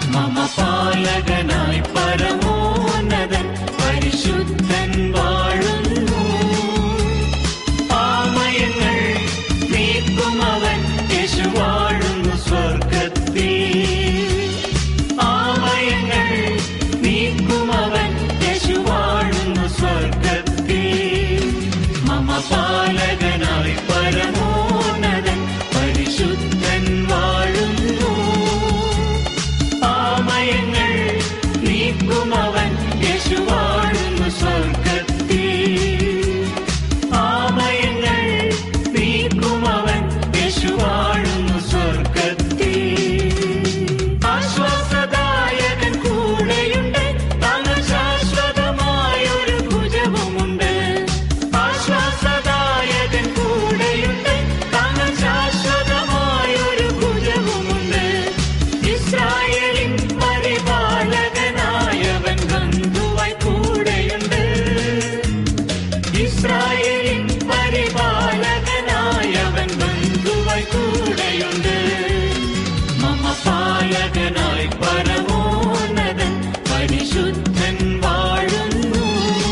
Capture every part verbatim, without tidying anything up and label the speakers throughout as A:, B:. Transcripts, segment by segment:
A: മമ പാലകനായി പരമോന്നതൻ പരിശുദ്ധൻ വാഴുന്നു. പാമയങ്ങൾ നീക്കുമവൻ യേശു വാഴുന്നു സ്വർഗത്തിൽ. ആമയങ്ങൾ നീക്കുമവൻ യേശു വാഴുന്നു സ്വർഗത്തിൽ. മമ പാലകനായി പരമോന്നതൻ പരിശുദ്ധൻ വാഴുന്നു. ആമയങ്ങൾ നീക്കുമവൻ യേശു വാഴുന്നു സ്വർഗത്തിൽ. ആമയങ്ങൾ നീക്കുമവൻ യേശു വാഴുന്നു സ്വർഗത്തിൽ. ആശ്വാസദായകൻ കൂടെയുണ്ട്, താങ്കൾ ശാശ്വതമായൊരു ഭുജവുമുണ്ട്. ആശ്വാസദായകൻ കൂടെയുണ്ട്, താങ്കൾ ശാശ്വതമായൊരു ഭുജവുമുണ്ട്. ഇസ്രായേലിൻ പരിപാലകനായവൻ ബന്ധുവായി കൂടെയുണ്ട്. ഇസ്രായേലിൻ പരിപാലകനായവൻ ബന്ധുവായി കൂടെയുണ്ട്. മമ പാലകനായി പരമോന്നതൻ പരിശുദ്ധൻ വാഴുന്നു.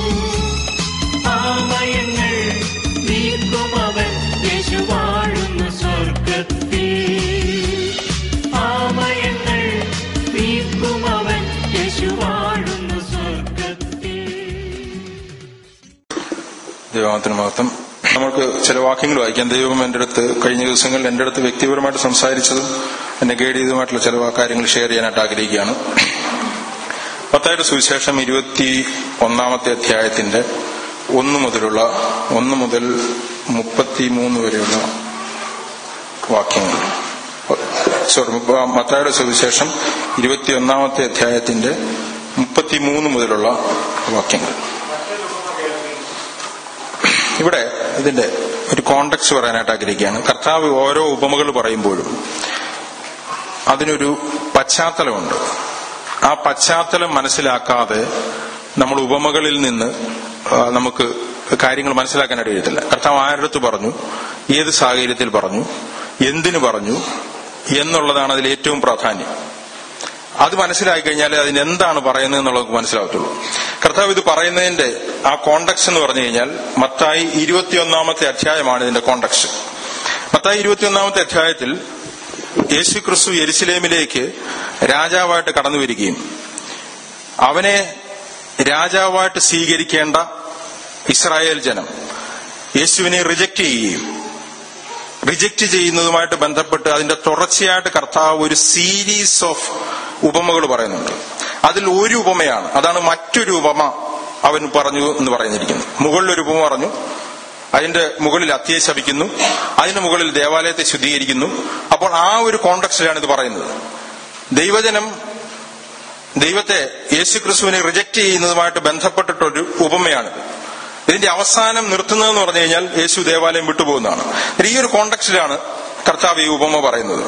A: ആമയങ്ങൾ നീക്കുമവൻ യേശു വാഴുന്നു സ്വർഗത്തിൽ. ആമയങ്ങൾ നീക്കുമവൻ യേശു വാഴുന്നു സ്വർഗത്തിൽ.
B: ദൈവത്തിന് മഹത്വം. നമുക്ക് ചില വാക്യങ്ങൾ വായിക്കാം. ദൈവം എൻ്റെ അടുത്ത് കഴിഞ്ഞ ദിവസങ്ങളിൽ എൻ്റെ അടുത്ത് വ്യക്തിപരമായിട്ട് സംസാരിച്ചതും എന്നെ ഗൈഡ് ചെയ്തതുമായിട്ടുള്ള ചില കാര്യങ്ങൾ ഷെയർ ചെയ്യാനായിട്ട് ആഗ്രഹിക്കുകയാണ്. മത്തായിയുടെ സുവിശേഷം ഇരുപത്തി ഒന്നാമത്തെ അധ്യായത്തിന്റെ ഒന്ന് മുതലുള്ള ഒന്ന് മുതൽ മുപ്പത്തി മൂന്ന് വരെയുള്ള വാക്യങ്ങൾ. സോറി, മത്തായിയുടെ സുവിശേഷം ഇരുപത്തി ഒന്നാമത്തെ അധ്യായത്തിന്റെ മുപ്പത്തി മൂന്ന് മുതലുള്ള വാക്യങ്ങൾ. ഇവിടെ ഇതിന്റെ ഒരു കോണ്ടെക്സ്റ്റ് പറയാനായിട്ട് ആഗ്രഹിക്കുകയാണ്. കർത്താവ് ഓരോ ഉപമകൾ പറയുമ്പോഴും അതിനൊരു പശ്ചാത്തലമുണ്ട്. ആ പശ്ചാത്തലം മനസ്സിലാക്കാതെ നമ്മൾ ഉപമകളിൽ നിന്ന് നമുക്ക് കാര്യങ്ങൾ മനസ്സിലാക്കാനായിട്ട് കഴിയത്തില്ല. കർത്താവ് ആരുടെ പറഞ്ഞു, ഏത് സാഹചര്യത്തിൽ പറഞ്ഞു, എന്തിനു പറഞ്ഞു എന്നുള്ളതാണ് അതിൽ ഏറ്റവും പ്രാധാന്യം. അത് മനസ്സിലാക്കി കഴിഞ്ഞാൽ അതിന് എന്താണ് പറയുന്നത് എന്നുള്ളത് മനസ്സിലാകത്തുള്ളൂ. കർത്താവ് ഇത് പറയുന്നതിന്റെ ആ കോണ്ടക്സ്റ്റ് എന്ന് പറഞ്ഞു കഴിഞ്ഞാൽ മത്തായി ഇരുപത്തിയൊന്നാമത്തെ അധ്യായമാണ് ഇതിന്റെ കോണ്ടക്സ്റ്റ്. മത്തായി ഇരുപത്തിയൊന്നാമത്തെ അധ്യായത്തിൽ യേശു ക്രിസ്തു യെരുശലേമിലേക്ക് രാജാവായിട്ട് കടന്നു വരികയും അവനെ രാജാവായിട്ട് സ്വീകരിക്കേണ്ട ഇസ്രായേൽ ജനം യേശുവിനെ റിജക്ട് ചെയ്യുകയും റിജക്ട് ചെയ്യുന്നതുമായിട്ട് ബന്ധപ്പെട്ട് അതിന്റെ തുടർച്ചയായിട്ട് കർത്താവ് ഒരു സീരീസ് ഓഫ് ഉപമകൾ പറയുന്നുണ്ട്. അതിൽ ഒരു ഉപമയാണ്, അതാണ് മറ്റൊരു ഉപമ അവൻ പറഞ്ഞു എന്ന് പറഞ്ഞിരിക്കുന്നു. മുകളിലൊരു ഉപമ പറഞ്ഞു, അതിന്റെ മുകളിൽ അത്തിയെ ശപിക്കുന്നു, അതിന്റെ മുകളിൽ ദേവാലയത്തെ ശുദ്ധീകരിക്കുന്നു. അപ്പോൾ ആ ഒരു കോണ്ടക്സ്റ്റിലാണ് ഇത് പറയുന്നത്. ദൈവജനം ദൈവത്തെ യേശുക്രിസ്തുവിനെ റിജക്ട് ചെയ്യുന്നതുമായിട്ട് ബന്ധപ്പെട്ടിട്ടൊരു ഉപമയാണിത്. ഇതിന്റെ അവസാനം നിർത്തുന്നതെന്ന് പറഞ്ഞു കഴിഞ്ഞാൽ യേശു ദേവാലയം വിട്ടുപോകുന്നതാണ്. ഈ ഒരു കോണ്ടക്സ്റ്റിലാണ് കർത്താവ് ഈ ഉപമ പറയുന്നത്.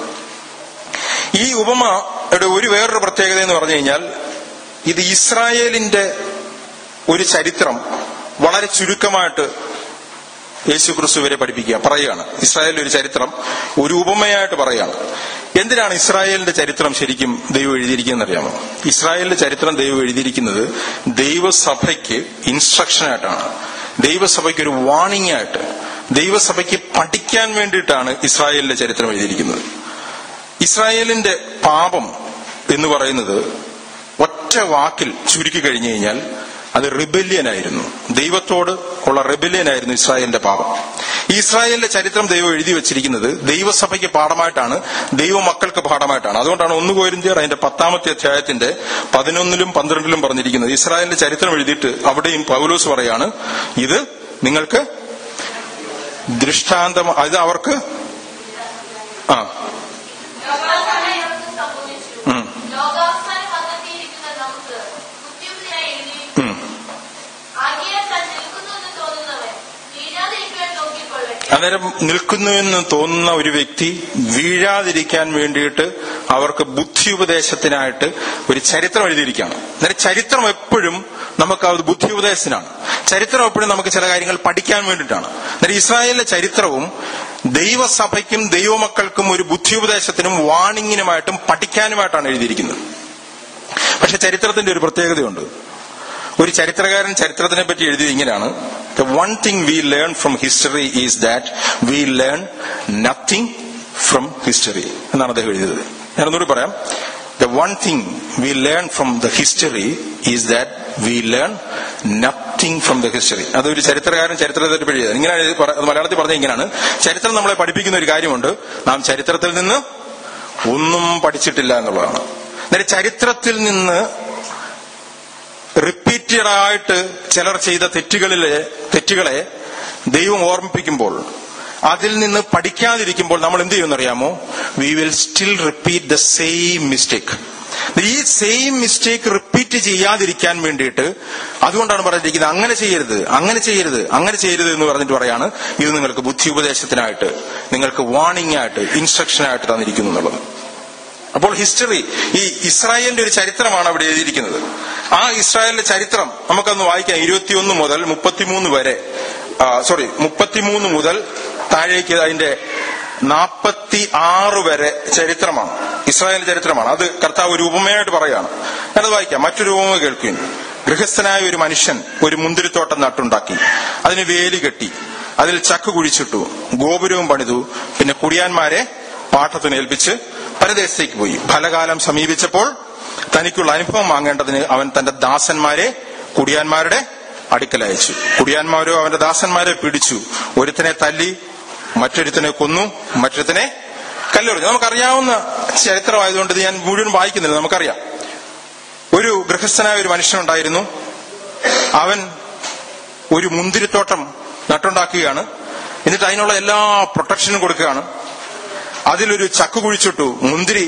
B: ഈ ഉപമയുടെ ഒരു വേറൊരു പ്രത്യേകത എന്ന് പറഞ്ഞു കഴിഞ്ഞാൽ ഇത് ഇസ്രായേലിന്റെ ഒരു ചരിത്രം വളരെ ചുരുക്കമായിട്ട് യേശു ക്രിസ്തു വരെ പഠിപ്പിക്കുക പറയുകയാണ്. ഇസ്രായേലിന്റെ ഒരു ചരിത്രം ഒരു ഉപമയായിട്ട് പറയുകയാണ്. എന്തിനാണ് ഇസ്രായേലിന്റെ ചരിത്രം ശരിക്കും ദൈവം എഴുതിയിരിക്കുന്നത് അറിയാമോ? ഇസ്രായേലിന്റെ ചരിത്രം ദൈവം എഴുതിയിരിക്കുന്നത് ദൈവസഭയ്ക്ക് ഇൻസ്ട്രക്ഷനായിട്ടാണ്, ദൈവസഭയ്ക്ക് ഒരു വാണിംഗ് ആയിട്ട്, ദൈവസഭയ്ക്ക് പഠിക്കാൻ വേണ്ടിയിട്ടാണ് ഇസ്രായേലിന്റെ ചരിത്രം എഴുതിയിരിക്കുന്നത്. ഇസ്രായേലിന്റെ പാപം എന്ന് പറയുന്നത് ഒറ്റ വാക്കിൽ ചുരുക്കി കഴിഞ്ഞു കഴിഞ്ഞാൽ അത് റിബല്യനായിരുന്നു. ദൈവത്തോട് ഉള്ള റിബല്യനായിരുന്നു ഇസ്രായേലിന്റെ പാപം. ഈ ഇസ്രായേലിന്റെ ചരിത്രം ദൈവം എഴുതി വെച്ചിരിക്കുന്നത് ദൈവസഭയ്ക്ക് പാഠമായിട്ടാണ്, ദൈവമക്കൾക്ക് പാഠമായിട്ടാണ്. അതുകൊണ്ടാണ് ഒന്ന് കൊരിന്ത്യർ അതിന്റെ പത്താമത്തെ അധ്യായത്തിന്റെ പതിനൊന്നിലും പന്ത്രണ്ടിലും പറഞ്ഞിരിക്കുന്നത്. ഇസ്രായേലിന്റെ ചരിത്രം എഴുതിയിട്ട് അവിടെയും പൗലോസ് പറയാണ്, ഇത് നിങ്ങൾക്ക് ദൃഷ്ടാന്തം, അത് അവർക്ക് ആ അന്നേരം നിൽക്കുന്നുവെന്ന് തോന്നുന്ന ഒരു വ്യക്തി വീഴാതിരിക്കാൻ വേണ്ടിയിട്ട് അവർക്ക് ബുദ്ധി ഉപദേശത്തിനായിട്ട് ഒരു ചരിത്രം എഴുതിയിരിക്കുകയാണ്. അന്നേരം ചരിത്രം എപ്പോഴും നമുക്ക് അത് ബുദ്ധി ഉപദേശത്തിനാണ്. ചരിത്രം എപ്പോഴും നമുക്ക് ചില കാര്യങ്ങൾ പഠിക്കാൻ വേണ്ടിയിട്ടാണ്. അന്നേരം ഇസ്രായേലിലെ ചരിത്രവും ദൈവസഭയ്ക്കും ദൈവമക്കൾക്കും ഒരു ബുദ്ധി ഉപദേശത്തിനും വാണിങ്ങിനുമായിട്ടും പഠിക്കാനുമായിട്ടാണ് എഴുതിയിരിക്കുന്നത്. പക്ഷെ ചരിത്രത്തിന്റെ ഒരു പ്രത്യേകതയുണ്ട്. ഒരു ചരിത്രകാരൻ ചരിത്രത്തിനെ പറ്റി എഴുതിയത് ഇങ്ങനെയാണ്: the one thing we learn from history is that we learn nothing from history എന്നാണ് അദ്ദേഹം എഴുതിയത്. ഞാനൊന്നുകൂടി പറയാം. The one thing we learn from the history is that we learn nothing from the history. അതൊരു ചരിത്രകാരൻ ചരിത്രത്തെ പറ്റി എഴുതിയത് ഇങ്ങനെ മലയാളത്തിൽ പറഞ്ഞ ഇങ്ങനെയാണ്: ചരിത്രം നമ്മളെ പഠിപ്പിക്കുന്ന ഒരു കാര്യമുണ്ട്, നാം ചരിത്രത്തിൽ നിന്ന് ഒന്നും പഠിച്ചിട്ടില്ല എന്നുള്ളതാണ്. എന്നാൽ ചരിത്രത്തിൽ നിന്ന് റിപ്പീറ്റഡ് ആയിട്ട് ചിലർ ചെയ്ത തെറ്റുകളിലെ തെറ്റുകളെ ദൈവം ഓർമ്മിപ്പിക്കുമ്പോൾ, അതിൽ നിന്ന് പഠിക്കാതിരിക്കുമ്പോൾ നമ്മൾ എന്ത് ചെയ്യുമെന്നറിയാമോ? We will still repeat the same mistake. ഈ സെയിം മിസ്റ്റേക്ക് റിപ്പീറ്റ് ചെയ്യാതിരിക്കാൻ വേണ്ടിയിട്ട് അതുകൊണ്ടാണ് പറഞ്ഞിരിക്കുന്നത് അങ്ങനെ ചെയ്യരുത്, അങ്ങനെ ചെയ്യരുത്, അങ്ങനെ ചെയ്യരുത് എന്ന് പറഞ്ഞിട്ട് പറയാണ് ഇത് നിങ്ങൾക്ക് ബുദ്ധി ഉപദേശത്തിനായിട്ട്, നിങ്ങൾക്ക് വാണിംഗ് ആയിട്ട്, ഇൻസ്ട്രക്ഷൻ ആയിട്ട് തന്നിരിക്കുന്നു എന്നുള്ളത്. അപ്പോൾ ഹിസ്റ്ററി, ഈ ഇസ്രായേലിന്റെ ഒരു ചരിത്രമാണ് അവിടെ എഴുതിയിരിക്കുന്നത്. ആ ഇസ്രായേലിന്റെ ചരിത്രം നമുക്കൊന്ന് വായിക്കാം. ഇരുപത്തിയൊന്ന് മുതൽ മുപ്പത്തിമൂന്ന് വരെ, സോറി മുപ്പത്തിമൂന്ന് മുതൽ താഴേക്ക് അതിന്റെ നാപ്പത്തി ആറ് വരെ ചരിത്രമാണ്, ഇസ്രായേൽ ചരിത്രമാണ്. അത് കർത്താവ് ഒരു ഉപമയായിട്ട് പറയാണ്. ഞാനത് വായിക്കാം. മറ്റൊരു ഉപമ കേൾക്കുകയും: ഗൃഹസ്ഥനായ ഒരു മനുഷ്യൻ ഒരു മുന്തിരിത്തോട്ടം നട്ടുണ്ടാക്കി, അതിന് വേലി കെട്ടി, അതിൽ ചക്ക് കുഴിച്ചിട്ടു, ഗോപുരവും പണിതു, പിന്നെ കുടിയാന്മാരെ പാട്ടത്തിന് ഏൽപ്പിച്ച് പരദേശത്തേക്ക് പോയി. ഫലകാലം സമീപിച്ചപ്പോൾ തനിക്കുള്ള അനുഭവം വാങ്ങേണ്ടതിന് അവൻ തന്റെ ദാസന്മാരെ കുടിയാന്മാരുടെ അടുക്കൽ അയച്ചു. കുടിയാന്മാരോ അവന്റെ ദാസന്മാരെ പിടിച്ചു, ഒരുത്തനെ തല്ലി, മറ്റൊരുത്തനെ കൊന്നു, മറ്റൊരുത്തനെ കല്ലെറിഞ്ഞു. നമുക്കറിയാവുന്ന ചരിത്രമായതുകൊണ്ട് ഇത് ഞാൻ മുഴുവൻ വായിക്കുന്നില്ല. നമുക്കറിയാം, ഒരു ഗൃഹസ്ഥനായ ഒരു മനുഷ്യനുണ്ടായിരുന്നു. അവൻ ഒരു മുന്തിരിത്തോട്ടം നട്ടുണ്ടാക്കുകയാണ്. എന്നിട്ട് അതിനുള്ള എല്ലാ പ്രൊട്ടക്ഷനും കൊടുക്കുകയാണ്. അതിലൊരു ചക്ക് കുഴിച്ചിട്ടു, മുന്തിരി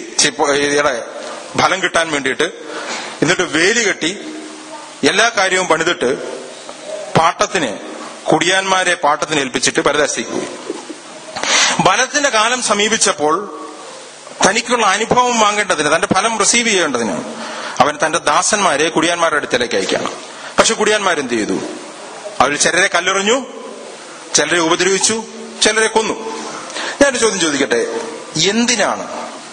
B: ഫലം കിട്ടാൻ വേണ്ടിയിട്ട്. എന്നിട്ട് വേലി കെട്ടി എല്ലാ കാര്യവും പണിതിട്ട് പാട്ടത്തിന്, കുടിയാന്മാരെ പാട്ടത്തിന് ഏൽപ്പിച്ചിട്ട് പരദേശത്തേക്ക് പോയി. ഫലത്തിന്റെ കാലം സമീപിച്ചപ്പോൾ തനിക്കുള്ള അനുഭവം വാങ്ങേണ്ടതിന്, തന്റെ ഫലം റിസീവ് ചെയ്യേണ്ടതിന് അവൻ തന്റെ ദാസന്മാരെ കുടിയാന്മാരുടെ അടുത്തേക്ക് അയക്കുകയാണ്. പക്ഷെ കുടിയാന്മാരെന്ത് ചെയ്തു? അവർ ചിലരെ കല്ലെറിഞ്ഞു, ചിലരെ ഉപദ്രവിച്ചു, ചിലരെ കൊന്നു. ഞാനൊരു ചോദ്യം ചോദിക്കട്ടെ, എന്തിനാണ്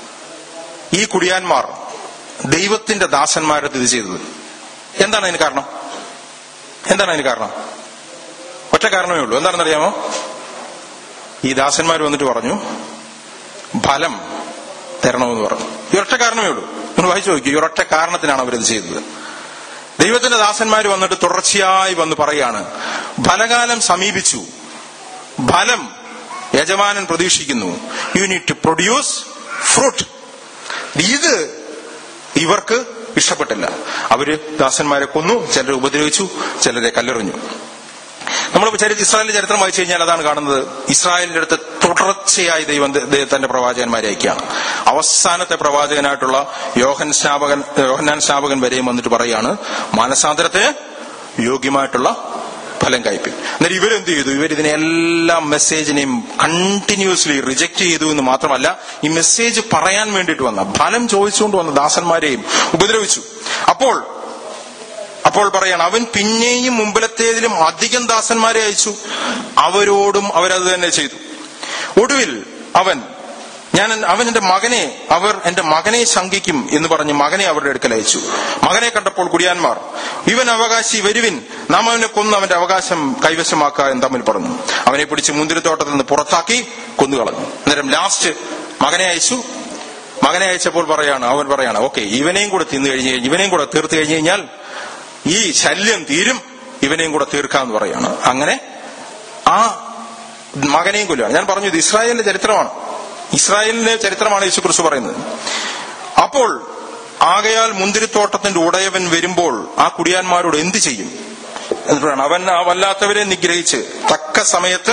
B: ഈ കുടിയാന്മാർ ദൈവത്തിന്റെ ദാസന്മാരത് ഇത് ചെയ്തത്? എന്താണ് അതിന് കാരണം? എന്താണ് അതിന് കാരണം? ഒറ്റ കാരണമേ ഉള്ളൂ. എന്താണെന്നറിയാമോ? ഈ ദാസന്മാർ വന്നിട്ട് പറഞ്ഞു, ഫലം തരണമെന്ന് പറഞ്ഞു. ഈ ഒറ്റ കാരണമേ ഉള്ളൂ. നിങ്ങൾ വായിച്ചു നോക്കി, ഈ ഒറ്റ കാരണത്തിനാണ് അവരത് ചെയ്തത്. ദൈവത്തിന്റെ ദാസന്മാർ വന്നിട്ട് തുടർച്ചയായി വന്ന് പറയാണ്, ഫലകാലം സമീപിച്ചു, ഫലം യജമാനൻ പ്രതീക്ഷിക്കുന്നു, you need to produce fruit. ഇത് ഇവർക്ക് ഇഷ്ടപ്പെട്ടില്ല. അവര് ദാസന്മാരെ കൊന്നു, ചിലരെ ഉപദ്രവിച്ചു, ചിലരെ കല്ലെറിഞ്ഞു. നമ്മൾ ഇസ്രായേലിന്റെ ചരിത്രം വായിച്ചു കഴിഞ്ഞാൽ അതാണ് കാണുന്നത്. ഇസ്രായേലിന്റെ അടുത്ത് തുടർച്ചയായി ദൈവം തന്റെ പ്രവാചകന്മാരെ അയക്കുകയാണ്. അവസാനത്തെ പ്രവാചകനായിട്ടുള്ള യോഹൻ സ്നാപകൻ യോഹന്നാൻ സ്നാപകൻ വരെയും വന്നിട്ട് പറയാണ്, മാനസാന്തരത്തിന് യോഗ്യമായിട്ടുള്ള ഫലം കായ്പിൻ. എന്നാൽ ഇവരെന്ത് ചെയ്തു? ഇവരിതിനെ എല്ലാ മെസ്സേജിനെയും കണ്ടിന്യൂസ്ലി റിജക്ട് ചെയ്തു എന്ന് മാത്രമല്ല, ഈ മെസ്സേജ് പറയാൻ വേണ്ടിയിട്ട് വന്ന, ഫലം ചോദിച്ചുകൊണ്ട് വന്ന ദാസന്മാരെയും ഉപദ്രവിച്ചു. അപ്പോൾ അപ്പോൾ പറയാണ്, അവൻ പിന്നെയും മുമ്പിലത്തേതിലും അധികം ദാസന്മാരെ അയച്ചു, അവരോടും അവരത് തന്നെ ചെയ്തു. ഒടുവിൽ അവൻ ഞാൻ അവൻ എന്റെ മകനെ അവർ എന്റെ മകനെ ശങ്കിക്കും എന്ന് പറഞ്ഞ് മകനെ അവരുടെ അടുക്കൽ അയച്ചു. മകനെ കണ്ടപ്പോൾ കുടിയാന്മാർ, ഇവൻ അവകാശി, വരുവിൻ, നാം അവനെ കൊന്ന് അവന്റെ അവകാശം കൈവശമാക്കുക എന്ന് തമ്മിൽ പറഞ്ഞു. അവനെ പിടിച്ച് മുന്തിരിത്തോട്ടത്തിൽ നിന്ന് പുറത്താക്കി കൊന്നുകളഞ്ഞു. അന്നേരം ലാസ്റ്റ് മകനെ അയച്ചു. മകനെ അയച്ചപ്പോൾ പറയാണ് അവൻ പറയാണ് ഓക്കെ, ഇവനെയും കൂടെ തിന്നു കഴിഞ്ഞ് ഇവനെയും കൂടെ തീർത്തു കഴിഞ്ഞു കഴിഞ്ഞാൽ ഈ ശല്യം തീരും, ഇവനെയും കൂടെ തീർക്കാമെന്ന് പറയാണ്. അങ്ങനെ ആ മകനെയും കൊല്ലുകയാണ്. ഞാൻ പറഞ്ഞു, ഇത് ഇസ്രായേലിന്റെ ചരിത്രമാണ്. ഇസ്രായേലിന്റെ ചരിത്രമാണ് യേശുക്രിസ്തു പറയുന്നത്. അപ്പോൾ ആകയാൽ മുന്തിരിത്തോട്ടത്തിന്റെ ഉടയവൻ വരുമ്പോൾ ആ കുടിയാന്മാരോട് എന്ത് ചെയ്യും എന്നിട്ടാണ് അവൻ ആ വല്ലാത്തവരെ നിഗ്രഹിച്ച് തക്ക സമയത്ത്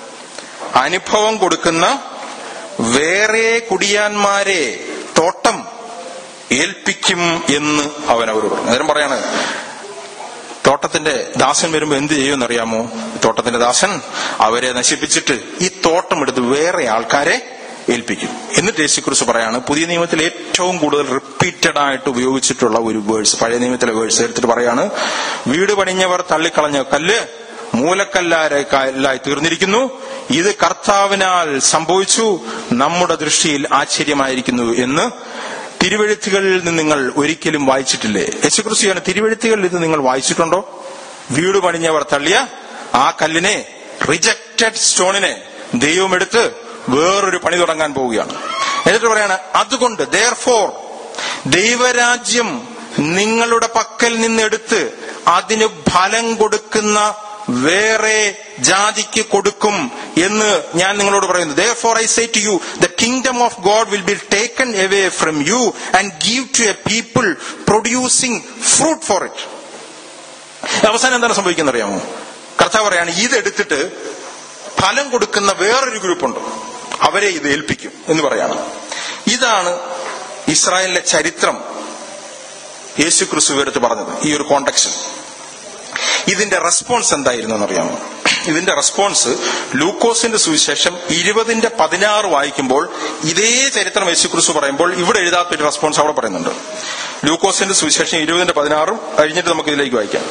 B: അനുഭവം കൊടുക്കുന്ന വേറെ കുടിയാന്മാരെ തോട്ടം ഏൽപ്പിക്കും എന്ന് അവൻ അവരോട് പറഞ്ഞു. അന്നേരം പറയാണ്, തോട്ടത്തിന്റെ ദാസൻ വരുമ്പോ എന്ത് ചെയ്യുമെന്നറിയാമോ? തോട്ടത്തിന്റെ ദാസൻ അവരെ നശിപ്പിച്ചിട്ട് ഈ തോട്ടം എടുത്ത് വേറെ ആൾക്കാരെ ഏൽപ്പിക്കും. എന്നിട്ട് യേശുക്രിസ്തു പറയാണ്, പുതിയ നിയമത്തിൽ ഏറ്റവും കൂടുതൽ റിപ്പീറ്റഡ് ആയിട്ട് ഉപയോഗിച്ചിട്ടുള്ള ഒരു വേഴ്സ്, പഴയ നിയമത്തിലെ വേഴ്സ് എടുത്തിട്ട് പറയാണ്, വീട് പണിഞ്ഞവർ തള്ളിക്കളഞ്ഞ കല്ല് മൂലക്കല്ലായി തീർന്നിരിക്കുന്നു, ഇത് കർത്താവിനാൽ സംഭവിച്ചു, നമ്മുടെ ദൃഷ്ടിയിൽ ആശ്ചര്യമായിരിക്കുന്നു എന്ന് തിരുവെഴുത്തുകളിൽ നിന്ന് നിങ്ങൾ ഒരിക്കലും വായിച്ചിട്ടില്ലേ? യേശുക്രിസ്തുവാണ്. തിരുവെഴുത്തുകളിൽ നിന്ന് നിങ്ങൾ വായിച്ചിട്ടുണ്ടോ? വീട് പണിഞ്ഞവർ തള്ളിയ ആ കല്ലിനെ, റിജക്റ്റഡ് സ്റ്റോണിനെ ദൈവം എടുത്ത് വേറൊരു പണി തുടങ്ങാൻ പോവുകയാണ്. എന്നിട്ട് പറയാണ്, അതുകൊണ്ട് therefore ദൈവരാജ്യം നിങ്ങളുടെ പക്കൽ നിന്നെടുത്ത് അതിന് ഫലം കൊടുക്കുന്ന വേറെ ജാതിക്ക് കൊടുക്കും എന്ന് ഞാൻ നിങ്ങളോട് പറയുന്നു. Therefore I say to you, the kingdom of God will be taken away from you and give to a people producing fruit for it. അവസാനം എന്താണ് സംഭവിക്കുന്നത് അറിയാമോ? കർത്താവ് പറയാണ്, ഇതെടുത്തിട്ട് ഫലം കൊടുക്കുന്ന വേറൊരു ഗ്രൂപ്പുണ്ട്, അവരെ ഇത് ഏൽപ്പിക്കും എന്ന് പറയാണ്. ഇതാണ് ഇസ്രായേലിന്റെ ചരിത്രം യേശു ക്രിസ്തു എടുത്ത് പറഞ്ഞത് ഈ ഒരു കോണ്ടെക്സ്റ്റിൽ. ഇതിന്റെ റെസ്പോൺസ് എന്തായിരുന്നു എന്നറിയാമോ? ഇതിന്റെ റെസ്പോൺസ് ലൂക്കോസിന്റെ സുവിശേഷം ഇരുപതിന്റെ പതിനാറ് വായിക്കുമ്പോൾ ഇതേ ചരിത്രം യേശു ക്രിസ്തു പറയുമ്പോൾ ഇവിടെ എഴുതാത്തൊരു റെസ്പോൺസ് അവിടെ പറയുന്നുണ്ട്. ലൂക്കോസിന്റെ സുവിശേഷം ഇരുപതിന്റെ പതിനാറും കഴിഞ്ഞിട്ട് നമുക്ക് ഇതിലേക്ക് വായിക്കാം.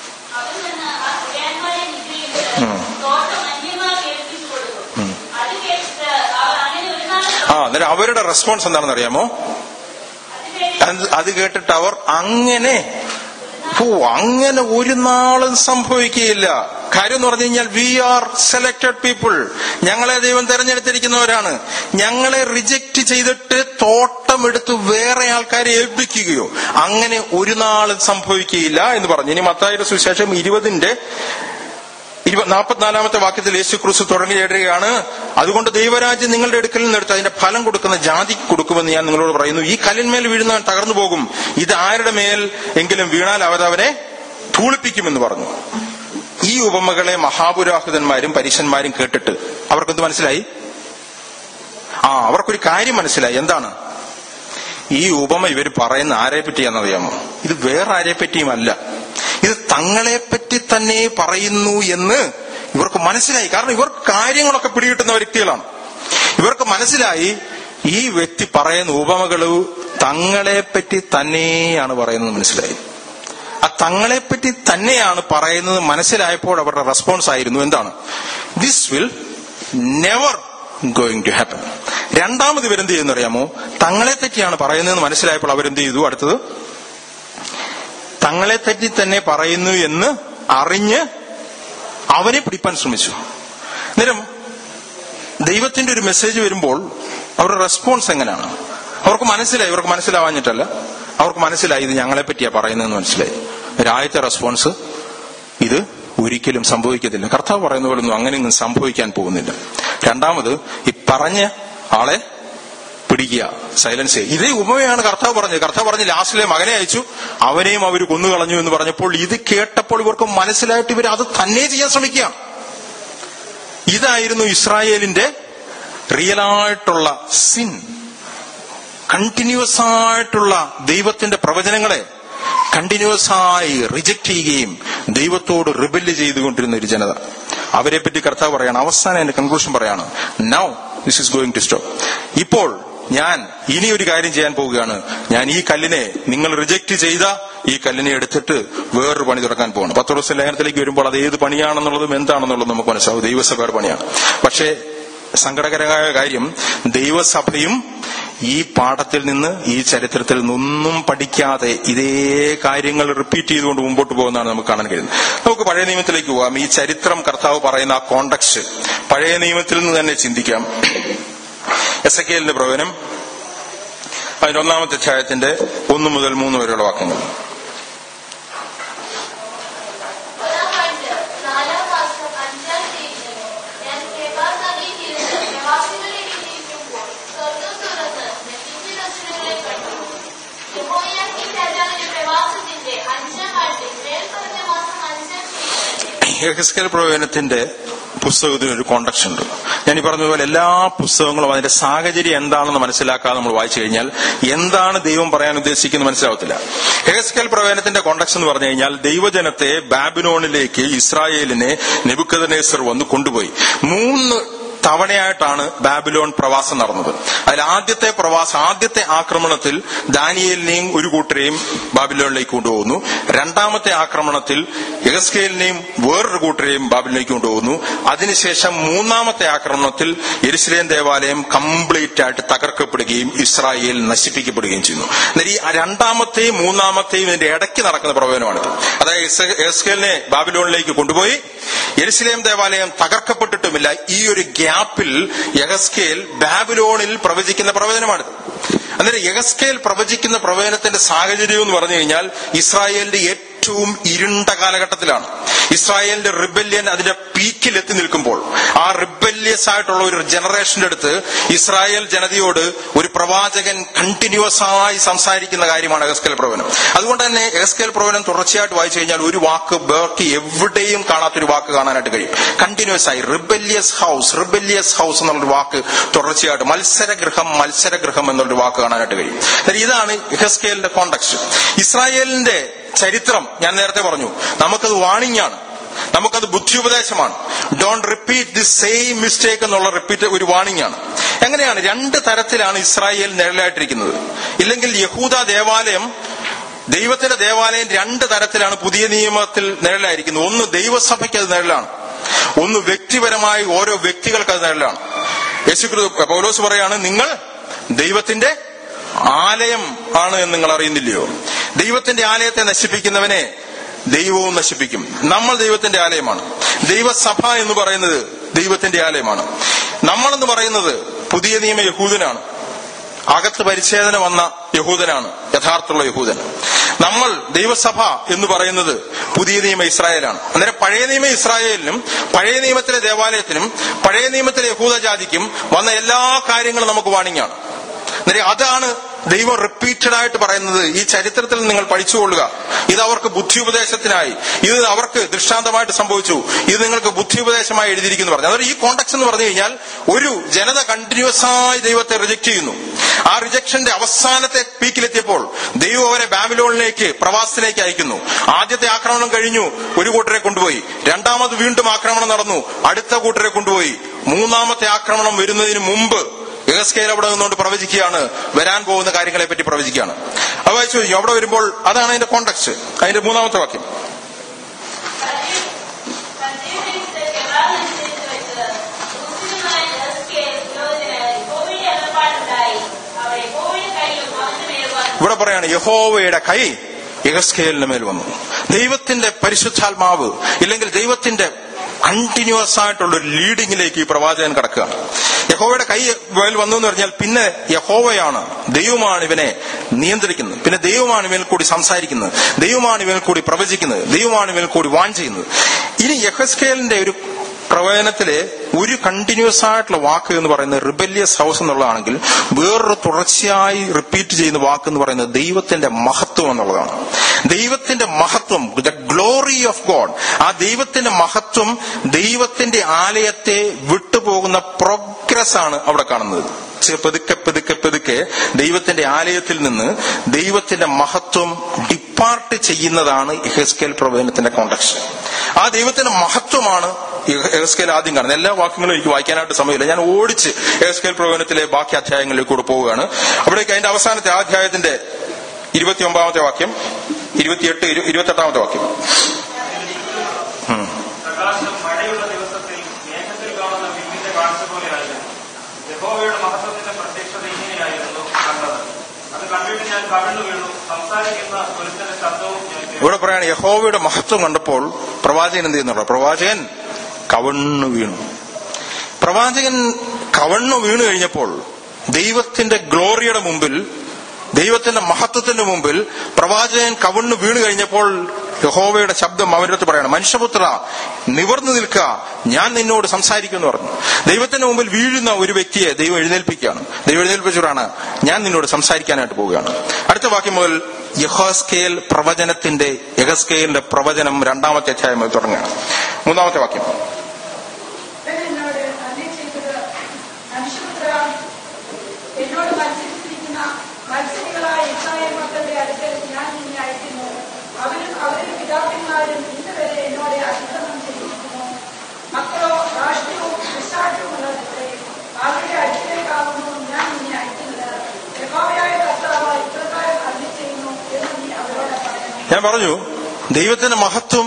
B: ആ അന്നേരം അവരുടെ റെസ്പോൺസ് എന്താണെന്ന് അറിയാമോ? അത് കേട്ടിട്ട് അവർ അങ്ങനെ ഓ അങ്ങനെ ഒരു നാളും സംഭവിക്കുകയില്ല. കാര്യം എന്ന് പറഞ്ഞു കഴിഞ്ഞാൽ വി ആർ സെലക്ടഡ് പീപ്പിൾ, ഞങ്ങളെ ദൈവം തെരഞ്ഞെടുത്തിരിക്കുന്നവരാണ്. ഞങ്ങളെ റിജക്റ്റ് ചെയ്തിട്ട് തോട്ടം എടുത്ത് വേറെ ആൾക്കാരെ ഏൽപ്പിക്കുകയോ അങ്ങനെ ഒരു നാളും സംഭവിക്കുകയില്ല എന്ന് പറഞ്ഞു. ഇനി മത്തായിയുടെ സുവിശേഷം ഇരുപതിന്റെ നാൽപ്പത്തിനാലാമത്തെ വാക്യത്തിൽ യേശു ക്രിസ്തു തുടങ്ങി ചേരുകയാണ്, അതുകൊണ്ട് ദൈവരാജ്യം നിങ്ങളുടെ അടുക്കൽ നിന്നെടുത്ത് അതിന്റെ ഫലം കൊടുക്കുന്ന ജാതിക്ക് കൊടുക്കുമെന്ന് ഞാൻ നിങ്ങളോട് പറയുന്നു. ഈ കല്ലിന്മേൽ വീഴുന്നവൻ തകർന്നു പോകും, ഇത് ആരുടെ മേൽ എങ്കിലും വീണാൽ അവരവനെ ധൂളിപ്പിക്കുമെന്ന് പറഞ്ഞു. ഈ ഉപമകളെ മഹാപുരോഹിതന്മാരും പരീശന്മാരും കേട്ടിട്ട് അവർക്കെന്ത് മനസ്സിലായി? ആ അവർക്കൊരു കാര്യം മനസ്സിലായി. എന്താണ് ഈ ഉപമ ഇവർ പറയുന്ന? ആരെ പറ്റിയാണെന്നറിയാമോ? ഇത് വേറെ ആരെ പറ്റിയുമല്ല, ഇത് തങ്ങളെപ്പറ്റി തന്നെ പറയുന്നു എന്ന് ഇവർക്ക് മനസ്സിലായി. കാരണം ഇവർ കാര്യങ്ങളൊക്കെ പിടികിട്ടുന്ന വ്യക്തികളാണ്. ഇവർക്ക് മനസ്സിലായി ഈ വ്യക്തി പറയുന്ന ഉപമകള് തങ്ങളെപ്പറ്റി തന്നെയാണ് പറയുന്നത് മനസ്സിലായി. ആ തങ്ങളെപ്പറ്റി തന്നെയാണ് പറയുന്നത് മനസ്സിലായപ്പോൾ അവരുടെ റെസ്പോൺസ് ആയിരുന്നു എന്താണ്? This will never going to happen. രണ്ടാമത് ഇവരെന്ത് ചെയ്യുന്ന അറിയാമോ? തങ്ങളെ തെറ്റിയാണ് പറയുന്നതെന്ന് മനസ്സിലായപ്പോൾ അവരെന്ത് ചെയ്തു? അടുത്തത് തങ്ങളെ തെറ്റി തന്നെ പറയുന്നു എന്ന് അറിഞ്ഞ് അവനെ പിടിപ്പാൻ ശ്രമിച്ചു. അന്നേരം ദൈവത്തിന്റെ ഒരു മെസ്സേജ് വരുമ്പോൾ അവരുടെ റെസ്പോൺസ് എങ്ങനെയാണ്? അവർക്ക് മനസ്സിലായി, ഇവർക്ക് മനസ്സിലാവാഞ്ഞിട്ടല്ല, അവർക്ക് മനസ്സിലായി ഇത് ഞങ്ങളെ പറ്റിയാ പറയുന്നതെന്ന് മനസ്സിലായി. ആദ്യത്തെ റെസ്പോൺസ് ഇത് ഒരിക്കലും സംഭവിക്കത്തില്ല, കർത്താവ് പറയുന്ന പോലൊന്നും അങ്ങനെയൊന്നും സംഭവിക്കാൻ പോകുന്നില്ല. രണ്ടാമത് ഈ പറഞ്ഞ ആളെ പിടിക്കുക, സൈലൻസ് ചെയ്യുക. ഇതേ ഉപമയാണ് കർത്താവ് പറഞ്ഞത്. കർത്താവ് പറഞ്ഞ് ലാസ്റ്റിലെ മകനെ അയച്ചു, അവനെയും അവർ കൊന്നുകളഞ്ഞു എന്ന് പറഞ്ഞപ്പോൾ ഇത് കേട്ടപ്പോൾ ഇവർക്ക് മനസ്സിലായിട്ട് ഇവർ അത് തന്നെ ചെയ്യാൻ ശ്രമിക്കുക. ഇതായിരുന്നു ഇസ്രായേലിന്റെ റിയലായിട്ടുള്ള സിൻ. കണ്ടിന്യൂസ് ആയിട്ടുള്ള ദൈവത്തിന്റെ പ്രവചനങ്ങളെ കണ്ടിന്യൂസ് ആയി റിജക്ട് ചെയ്യുകയും ദൈവത്തോട് റിബല്ല് ചെയ്തുകൊണ്ടിരുന്ന ഒരു ജനത. അവരെ പറ്റി കർത്താവ് പറയാണ്, അവസാനം എന്റെ കൺക്ലൂഷൻ പറയാണ്, now this is going to stop. ഇപ്പോൾ ഞാൻ ഇനി ഒരു കാര്യം ചെയ്യാൻ പോവുകയാണ്. ഞാൻ ഈ കല്ലിനെ, നിങ്ങൾ റിജക്ട് ചെയ്ത ഈ കല്ലിനെ എടുത്തിട്ട് വേറൊരു പണി തുറക്കാൻ പോവാണ്. പത്രോസ് ലേഖനത്തിലേക്ക് വരുമ്പോൾ അത് ഏത് പണിയാണെന്നുള്ളതും എന്താണെന്നുള്ളതും നമുക്ക് മനസ്സിലാവും. ദൈവസഭയുടെ പണിയാണ്. പക്ഷേ സങ്കടകരമായ കാര്യം, ദൈവസഭയും ഈ പാഠത്തിൽ നിന്ന്, ഈ ചരിത്രത്തിൽ നിന്നൊന്നും പഠിക്കാതെ ഇതേ കാര്യങ്ങൾ റിപ്പീറ്റ് ചെയ്തുകൊണ്ട് മുമ്പോട്ട് പോകുന്നതാണ് നമുക്ക് കാണാൻ കഴിയുന്നത്. നമുക്ക് പഴയ നിയമത്തിലേക്ക് പോകാം. ഈ ചരിത്രം കർത്താവ് പറയുന്ന ആ കോണ്ടക്സ്റ്റ് പഴയ നിയമത്തിൽ നിന്ന് തന്നെ ചിന്തിക്കാം. എസെക്കിയേലിന്റെ പ്രവചനം അതിന്റെ ഒന്നാമത്തെ അധ്യായത്തിന്റെ ഒന്ന് മുതൽ മൂന്ന് വരെയുള്ള വാക്യങ്ങൾ. യെഹെസ്കേൽ പ്രവചനത്തിന്റെ പുസ്തകത്തിന് ഒരു കോണ്ടക്സ്റ്റ് ഉണ്ട്. ഞാൻ ഈ പറഞ്ഞതുപോലെ എല്ലാ പുസ്തകങ്ങളും അതിന്റെ സാഹചര്യം എന്താണെന്ന് മനസ്സിലാക്കാതെ നമ്മൾ വായിച്ചു കഴിഞ്ഞാൽ എന്താണ് ദൈവം പറയാൻ ഉദ്ദേശിക്കുന്നത് മനസ്സിലാവത്തില്ല. യെഹെസ്കേൽ പ്രവചനത്തിന്റെ കോണ്ടക്സ്റ്റ് എന്ന് പറഞ്ഞു കഴിഞ്ഞാൽ ദൈവജനത്തെ ബാബിലോണിലേക്ക് ഇസ്രായേലിനെ നെബൂഖദ്നേസർ വന്ന് കൊണ്ടുപോയി. മൂന്ന് തവണയായിട്ടാണ് ബാബിലോൺ പ്രവാസം നടന്നത്. അതിൽ ആദ്യത്തെ പ്രവാസം ആദ്യത്തെ ആക്രമണത്തിൽ ദാനിയേലിനെയും ഒരു കൂട്ടരെയും ബാബിലോണിലേക്ക് കൊണ്ടുപോകുന്നു. രണ്ടാമത്തെ ആക്രമണത്തിൽ യെഹെസ്കേലിനെയും വേറൊരു കൂട്ടരെയും ബാബിലോണിലേക്ക് കൊണ്ടുപോകുന്നു. അതിനുശേഷം മൂന്നാമത്തെ ആക്രമണത്തിൽ യെരുശലേം ദേവാലയം കംപ്ലീറ്റ് ആയിട്ട് തകർക്കപ്പെടുകയും ഇസ്രായേൽ നശിപ്പിക്കപ്പെടുകയും ചെയ്യുന്നു. എന്നാൽ ഈ രണ്ടാമത്തെയും മൂന്നാമത്തെയും ഇതിന്റെ ഇടയ്ക്ക് നടക്കുന്ന പ്രവചനമാണിത്. അതായത് യെഹെസ്കേലിനെ ബാബിലോണിലേക്ക് കൊണ്ടുപോയി, യെരുശലേം ദേവാലയം തകർക്കപ്പെട്ടിട്ടുമില്ല. ഈ ഒരു ഗ്യാപ്പിൽ യെഹെസ്കേൽ ബാബിലോണിൽ പ്രവചിക്കുന്ന പ്രവചനമാണിത്. അന്നേരം യെഹെസ്കേൽ പ്രവചിക്കുന്ന പ്രവചനത്തിന്റെ സാഹചര്യം എന്ന് പറഞ്ഞു കഴിഞ്ഞാൽ ഇസ്രായേലിന്റെ ഏറ്റവും ഇരുണ്ട കാലഘട്ടത്തിലാണ്. ഇസ്രായേലിന്റെ റിബല്യൻ അതിന്റെ പീക്കിൽ എത്തി നിൽക്കുമ്പോൾ ആ റിബല്യസ് ആയിട്ടുള്ള ഒരു ജനറേഷന്റെ അടുത്ത് ഇസ്രായേൽ ജനതയോട് ഒരു പ്രവാചകൻ കണ്ടിന്യൂസ് ആയി സംസാരിക്കുന്ന കാര്യമാണ് യെഹെസ്കേൽ പ്രവചനം. അതുകൊണ്ട് തന്നെ യെഹെസ്കേൽ പ്രവചനം തുടർച്ചയായിട്ട് വായിച്ചു കഴിഞ്ഞാൽ ഒരു വാക്ക് ബാക്കി എവിടെയും കാണാത്തൊരു വാക്ക് കാണാനായിട്ട് കഴിയും. കണ്ടിന്യൂസ് ആയി റിബല്യസ് ഹൗസ് റിബല്യസ് ഹൗസ് എന്നുള്ളൊരു വാക്ക് തുടർച്ചയായിട്ട്, മത്സരഗൃഹം മത്സരഗൃഹം എന്നുള്ളൊരു വാക്ക് കാണാനായിട്ട് കഴിയും. ഇതാണ് യെഹെസ്കേലിന്റെ കോണ്ടക്സ്റ്റ്. ഇസ്രായേലിന്റെ ചരിത്രം ഞാൻ നേരത്തെ പറഞ്ഞു, നമുക്കത് വാണിംഗ് ആണ്, നമുക്കത് ബുദ്ധിയുപദേശമാണ്. Don't repeat the same mistake എന്നുള്ള റിപ്പീറ്റ് ഒരു വാണിംഗ് ആണ്. എങ്ങനെയാണ്? രണ്ട് തരത്തിലാണ് ഇസ്രായേൽ നിഴലായിട്ടിരിക്കുന്നത്. ഇല്ലെങ്കിൽ യഹൂദ ദേവാലയം, ദൈവത്തിന്റെ ദേവാലയം രണ്ട് തരത്തിലാണ് പുതിയ നിയമത്തിൽ നിഴലായിരിക്കുന്നത്. ഒന്ന് ദൈവസഭയ്ക്ക് അത് നിഴലാണ്, ഒന്ന് വ്യക്തിപരമായി ഓരോ വ്യക്തികൾക്ക് അത് നിഴലാണ്. യേശുക്രിസ്തു പൗലോസ് പറയാണ്, നിങ്ങൾ ദൈവത്തിന്റെ ആലയം ആണ് എന്ന് നിങ്ങൾ അറിയുന്നില്ലയോ? ദൈവത്തിന്റെ ആലയത്തെ നശിപ്പിക്കുന്നവനെ ദൈവവും നശിപ്പിക്കും. നമ്മൾ ദൈവത്തിന്റെ ആലയമാണ്. ദൈവസഭ എന്ന് പറയുന്നത് ദൈവത്തിന്റെ ആലയമാണ്. നമ്മളെന്ന് പറയുന്നത് പുതിയ നിയമ യഹൂദനാണ്, അകത്ത് പരിച്ഛേദന വന്ന യഹൂദനാണ് യഥാർത്ഥമുള്ള യഹൂദൻ. നമ്മൾ ദൈവസഭ എന്ന് പറയുന്നത് പുതിയ നിയമ ഇസ്രായേലാണ്. അന്നേരം പഴയ നിയമ ഇസ്രായേലിനും പഴയ നിയമത്തിലെ ദേവാലയത്തിനും പഴയ നിയമത്തിലെ യഹൂദ ജാതിക്കും വന്ന എല്ലാ കാര്യങ്ങളും നമുക്ക് വാണിംഗാണ്. അതാണ് ദൈവം റിപ്പീറ്റഡ് ആയിട്ട് പറയുന്നത്. ഈ ചരിത്രത്തിൽ നിങ്ങൾ പഠിച്ചുകൊള്ളുക, ഇത് അവർക്ക് ബുദ്ധിയുപദേശത്തിനായി, ഇത് അവർക്ക് ദൃഷ്ടാന്തമായിട്ട് സംഭവിച്ചു, ഇത് നിങ്ങൾക്ക് ബുദ്ധിയുപദേശമായി എഴുതിയിരിക്കുന്നു പറഞ്ഞു. അതൊരു ഈ കോണ്ടക്സ്റ്റ് എന്ന് പറഞ്ഞു കഴിഞ്ഞാൽ ഒരു ജനത കണ്ടിന്യൂസ് ആയി ദൈവത്തെ റിജക്ട് ചെയ്യുന്നു. ആ റിജക്ഷന്റെ അവസാനത്തെ പീക്കിലെത്തിയപ്പോൾ ദൈവം അവരെ ബാബിലോണിലേക്ക് പ്രവാസത്തിലേക്ക് അയക്കുന്നു. ആദ്യത്തെ ആക്രമണം കഴിഞ്ഞു, ഒരു കൂട്ടരെ കൊണ്ടുപോയി. രണ്ടാമത് വീണ്ടും ആക്രമണം നടന്നു, അടുത്ത കൂട്ടരെ കൊണ്ടുപോയി. മൂന്നാമത്തെ ആക്രമണം വരുന്നതിന് മുമ്പ് യെഹെസ്കേൽ അവിടെ നിന്നുകൊണ്ട് പ്രവചിക്കുകയാണ്, വരാൻ പോകുന്ന കാര്യങ്ങളെ പറ്റി പ്രവചിക്കുകയാണ്. അത് വായിച്ചു കഴിഞ്ഞു. അവിടെ വരുമ്പോൾ അതാണ് അതിന്റെ കോണ്ടക്സ്റ്റ്. അതിന്റെ മൂന്നാമത്തെ വാക്യം, ഇവിടെ പറയാണ് യഹോവയുടെ കൈ യെഹെസ്കേലിന് മേൽ വന്നു. ദൈവത്തിന്റെ പരിശുദ്ധാത്മാവ് ഇല്ലെങ്കിൽ ദൈവത്തിന്റെ കണ്ടിന്യൂസ് ആയിട്ടുള്ള ഒരു ലീഡിങ്ങിലേക്ക് ഈ പ്രവാചകൻ കടക്കുകയാണ്. യഹോവയുടെ കൈ മേൽ വന്നു എന്ന് പറഞ്ഞാൽ പിന്നെ യഹോവയാണ്, ദൈവമാണ് ഇവനെ നിയന്ത്രിക്കുന്നത്, പിന്നെ ദൈവമാണ് ഇവനിൽ കൂടി സംസാരിക്കുന്നത്, ദൈവമാണ് ഇവനിൽ കൂടി പ്രവചിക്കുന്നത്, ദൈവമാണ് ഇവനിൽ കൂടി വാൺ ചെയ്യുന്നത്. ഇനി യെഹെസ്കേലിന്റെ ഒരു പ്രവചനത്തിലെ ഒരു കണ്ടിന്യൂസ് ആയിട്ടുള്ള വാക്ക് എന്ന് പറയുന്നത് റിബല്യസ് ഹൗസ് എന്നുള്ളതാണെങ്കിൽ വേറൊരു തുടർച്ചയായി റിപ്പീറ്റ് ചെയ്യുന്ന വാക്ക് എന്ന് പറയുന്നത് ദൈവത്തിന്റെ മഹത്വം എന്നുള്ളതാണ്. ദൈവത്തിന്റെ മഹത്വം, ദ ഗ്ലോറി ഓഫ് ഗോഡ്. ആ ദൈവത്തിന്റെ മഹത്വം ദൈവത്തിന്റെ ആലയത്തെ വിട്ടുപോകുന്ന പ്രോഗ്രസ് ആണ് അവിടെ കാണുന്നത്. പതുക്കെ പതുക്കെ പതുക്കെ ദൈവത്തിന്റെ ആലയത്തിൽ നിന്ന് ദൈവത്തിന്റെ മഹത്വം ഡിപ്പാർട്ട് ചെയ്യുന്നതാണ് യെഹെസ്കേൽ പ്രവചനത്തിന്റെ കോണ്ടക്സ്റ്റ്. ആ ദൈവത്തിന്റെ മഹത്വമാണ് യെഹെസ്കേൽ ആദ്യം കാണുന്നത്. എല്ലാ വാക്യങ്ങളും എനിക്ക് വായിക്കാനായിട്ട് സമയമില്ല, ഞാൻ ഓടിച്ച് യെഹെസ്കേൽ പ്രവചനത്തിലെ ബാക്കി അധ്യായങ്ങളിലേക്ക് കൂടെ പോവുകയാണ്. അവിടേക്ക് അതിന്റെ അവസാനത്തെ അധ്യായത്തിന്റെ ഇരുപത്തി ഒമ്പതാമത്തെ വാക്യം, ഇരുപത്തിയെട്ട് ഇരുപത്തെട്ടാമത്തെ വാക്യം.
C: യഹോവയുടെ മഹത്വത്തിന്റെ പ്രത്യക്ഷത ഇങ്ങനെയായിരുന്നു കണ്ടത്. അത് കണ്ടിട്ട് ഞാൻ കവിണ്ണു വീണു. സംസാരിക്കുന്ന ഒരുത്തന്റെ ശബ്ദവും
B: ഇവിടെ പറയാണ് യഹോവയുടെ മഹത്വം കണ്ടപ്പോൾ പ്രവാചകൻ എന്ത് ചെയ്യുന്നുണ്ടോ? പ്രവാചകൻ കവിണ്ണു വീണു. പ്രവാചകൻ കവിണ്ണു വീണു കഴിഞ്ഞപ്പോൾ ദൈവത്തിന്റെ ഗ്ലോറിയുടെ മുമ്പിൽ, ദൈവത്തിന്റെ മഹത്വത്തിന്റെ മുമ്പിൽ പ്രവാചകൻ കവിണ്ണു വീണു കഴിഞ്ഞപ്പോൾ യഹോവയുടെ ശബ്ദം അവരുടെ അടുത്ത് പറയണം, മനുഷ്യപുത്ര നിവർന്നു നിൽക്കുക, ഞാൻ നിന്നോട് സംസാരിക്കുമെന്ന് പറഞ്ഞു. ദൈവത്തിന്റെ മുമ്പിൽ വീഴുന്ന ഒരു വ്യക്തിയെ ദൈവം എഴുന്നേൽപ്പിക്കുകയാണ്. ദൈവം എഴുന്നേൽപ്പിച്ചവരാണ്, ഞാൻ നിന്നോട് സംസാരിക്കാനായിട്ട് പോവുകയാണ്. അടുത്ത വാക്യം മുതൽ യെഹെസ്കേൽ പ്രവചനത്തിന്റെ യെഹെസ്കേലിന്റെ പ്രവചനം രണ്ടാമത്തെ അധ്യായം മുതൽ തുടങ്ങുകയാണ്. മൂന്നാമത്തെ വാക്യം,
D: മക്കളോ രാഷ്ട്രീയവും ദുസ്സാഠ്യവുമുള്ള
B: ഞാൻ പറഞ്ഞു ദൈവത്തിന്റെ മഹത്വം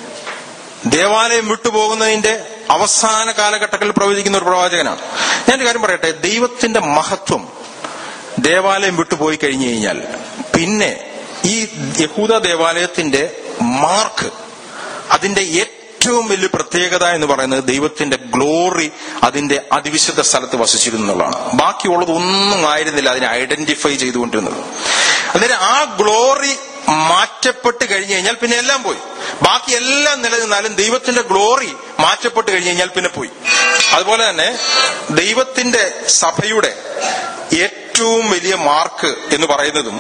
B: ദേവാലയം വിട്ടുപോകുന്നതിന്റെ അവസാന കാലഘട്ടങ്ങളിൽ പ്രവചിക്കുന്ന ഒരു പ്രവാചകനാണ്. ഞാനൊരു കാര്യം പറയട്ടെ, ദൈവത്തിന്റെ മഹത്വം ദേവാലയം വിട്ടുപോയി കഴിഞ്ഞു കഴിഞ്ഞാൽ പിന്നെ ഈ യഹൂദ ദേവാലയത്തിന്റെ മാർക്ക്, അതിന്റെ ഏറ്റവും വലിയ പ്രത്യേകത എന്ന് പറയുന്നത് ദൈവത്തിന്റെ ഗ്ലോറി അതിന്റെ അതിവിശുദ്ധ സ്ഥലത്ത് വസിച്ചിരുന്നു എന്നുള്ളതാണ്. ബാക്കിയുള്ളത് ഒന്നും ആയിരുന്നില്ല അതിനെ ഐഡന്റിഫൈ ചെയ്തുകൊണ്ടിരുന്നത്. അന്നേരം ആ ഗ്ലോറി മാറ്റപ്പെട്ട് കഴിഞ്ഞു കഴിഞ്ഞാൽ പിന്നെ എല്ലാം പോയി. ബാക്കി എല്ലാം നിലനിന്നാലും ദൈവത്തിന്റെ ഗ്ലോറി മാറ്റപ്പെട്ട് കഴിഞ്ഞു കഴിഞ്ഞാൽ പിന്നെ പോയി. അതുപോലെ തന്നെ ദൈവത്തിന്റെ സഭയുടെ ഏറ്റവും വലിയ മാർക്ക് എന്ന് പറയുന്നതും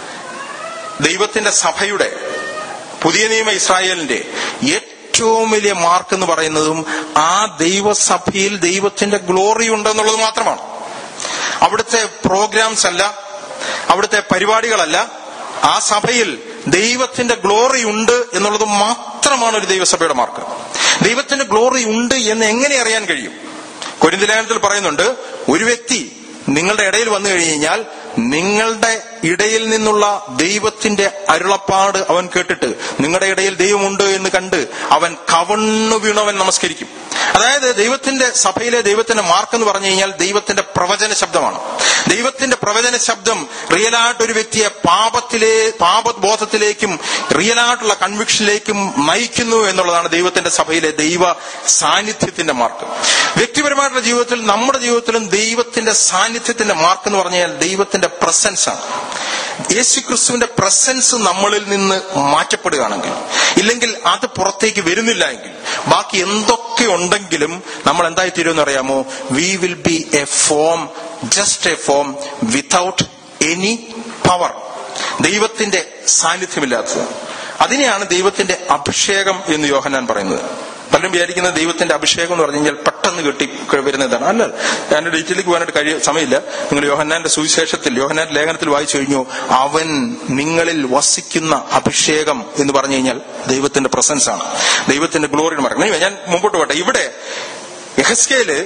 B: ദൈവത്തിന്റെ സഭയുടെ പുതിയ നിയമ ഇസ്രായേലിന്റെ ഏറ്റവും വലിയ മാർക്ക് എന്ന് പറയുന്നതും ആ ദൈവസഭയിൽ ദൈവത്തിന്റെ ഗ്ലോറി ഉണ്ടെന്നുള്ളത് മാത്രമാണ്. അവിടുത്തെ പ്രോഗ്രാംസ് അല്ല, അവിടുത്തെ പരിപാടികളല്ല, ആ സഭയിൽ ദൈവത്തിന്റെ ഗ്ലോറി ഉണ്ട് എന്നുള്ളത് മാത്രമാണ് ഒരു ദൈവസഭയുടെ മാർക്ക്. ദൈവത്തിന്റെ ഗ്ലോറി ഉണ്ട് എന്ന് എങ്ങനെ അറിയാൻ കഴിയും? കൊരിന്ത്യർ ലേഖനത്തിൽ പറയുന്നുണ്ട്, ഒരു വ്യക്തി നിങ്ങളുടെ ഇടയിൽ വന്നു കഴിഞ്ഞു കഴിഞ്ഞാൽ നിങ്ങളുടെ ഇടയിൽ നിന്നുള്ള ദൈവത്തിന്റെ അരുളപ്പാട് അവൻ കേട്ടിട്ട് നിങ്ങളുടെ ഇടയിൽ ദൈവമുണ്ട് എന്ന് കണ്ട് അവൻ കവണ്ണു വീണവൻ നമസ്കരിക്കും. അതായത് ദൈവത്തിന്റെ സഭയിലെ ദൈവത്തിന്റെ മാർക്ക് എന്ന് പറഞ്ഞു കഴിഞ്ഞാൽ ദൈവത്തിന്റെ പ്രവചന ശബ്ദമാണ്. ദൈവത്തിന്റെ പ്രവചന ശബ്ദം റിയലായിട്ട് ഒരു വ്യക്തിയെ പാപത്തിലെ പാപബോധത്തിലേക്കും റിയലായിട്ടുള്ള കൺവിക്ഷനിലേക്കും നയിക്കുന്നു എന്നുള്ളതാണ് ദൈവത്തിന്റെ സഭയിലെ ദൈവ സാന്നിധ്യത്തിന്റെ മാർക്ക്. വ്യക്തിപരമായിട്ടുള്ള ജീവിതത്തിൽ, നമ്മുടെ ജീവിതത്തിലും ദൈവത്തിന്റെ സാന്നിധ്യത്തിന്റെ മാർക്ക് എന്ന് പറഞ്ഞാൽ ദൈവത്തിന്റെ പ്രസൻസ് ആണ്. യേശുക്രിസ്തുവിന്റെ പ്രസൻസ് നമ്മളിൽ നിന്ന് മാറ്റപ്പെടുകയാണെങ്കിൽ, ഇല്ലെങ്കിൽ അത് പുറത്തേക്ക് വരുന്നില്ല എങ്കിൽ, ബാക്കി എന്തൊക്കെ ഉണ്ടെങ്കിലും നമ്മൾ എന്തായി തീരുമെന്ന് അറിയാമോ? We will be a form, just a form without any power. ദൈവത്തിന്റെ സാന്നിധ്യമില്ലാത്തത്. അതിനെയാണ് ദൈവത്തിന്റെ അഭിഷേകം എന്ന് യോഹന്നാൻ പറയുന്നത്. പലരും വിചാരിക്കുന്ന ദൈവത്തിന്റെ അഭിഷേകം എന്ന് പറഞ്ഞു കഴിഞ്ഞാൽ പെട്ടെന്ന് കെട്ടി വരുന്നതാണ്. അല്ല, ഞാൻ ഡീറ്റെയിലേക്ക് പോകാനായിട്ട് കഴിയ സമയമില്ല. നിങ്ങൾ യോഹന്നാന്റെ സുവിശേഷത്തിൽ, യോഹന്നാന്റെ ലേഖനത്തിൽ വായിച്ചു കഴിഞ്ഞു, അവൻ നിങ്ങളിൽ വസിക്കുന്ന അഭിഷേകം എന്ന് പറഞ്ഞു കഴിഞ്ഞാൽ ദൈവത്തിന്റെ പ്രസൻസ് ആണ്, ദൈവത്തിന്റെ ഗ്ലോറി മറക്കണം. ഞാൻ മുമ്പോട്ട് പോട്ടെ. ഇവിടെ യെഹെസ്കേല്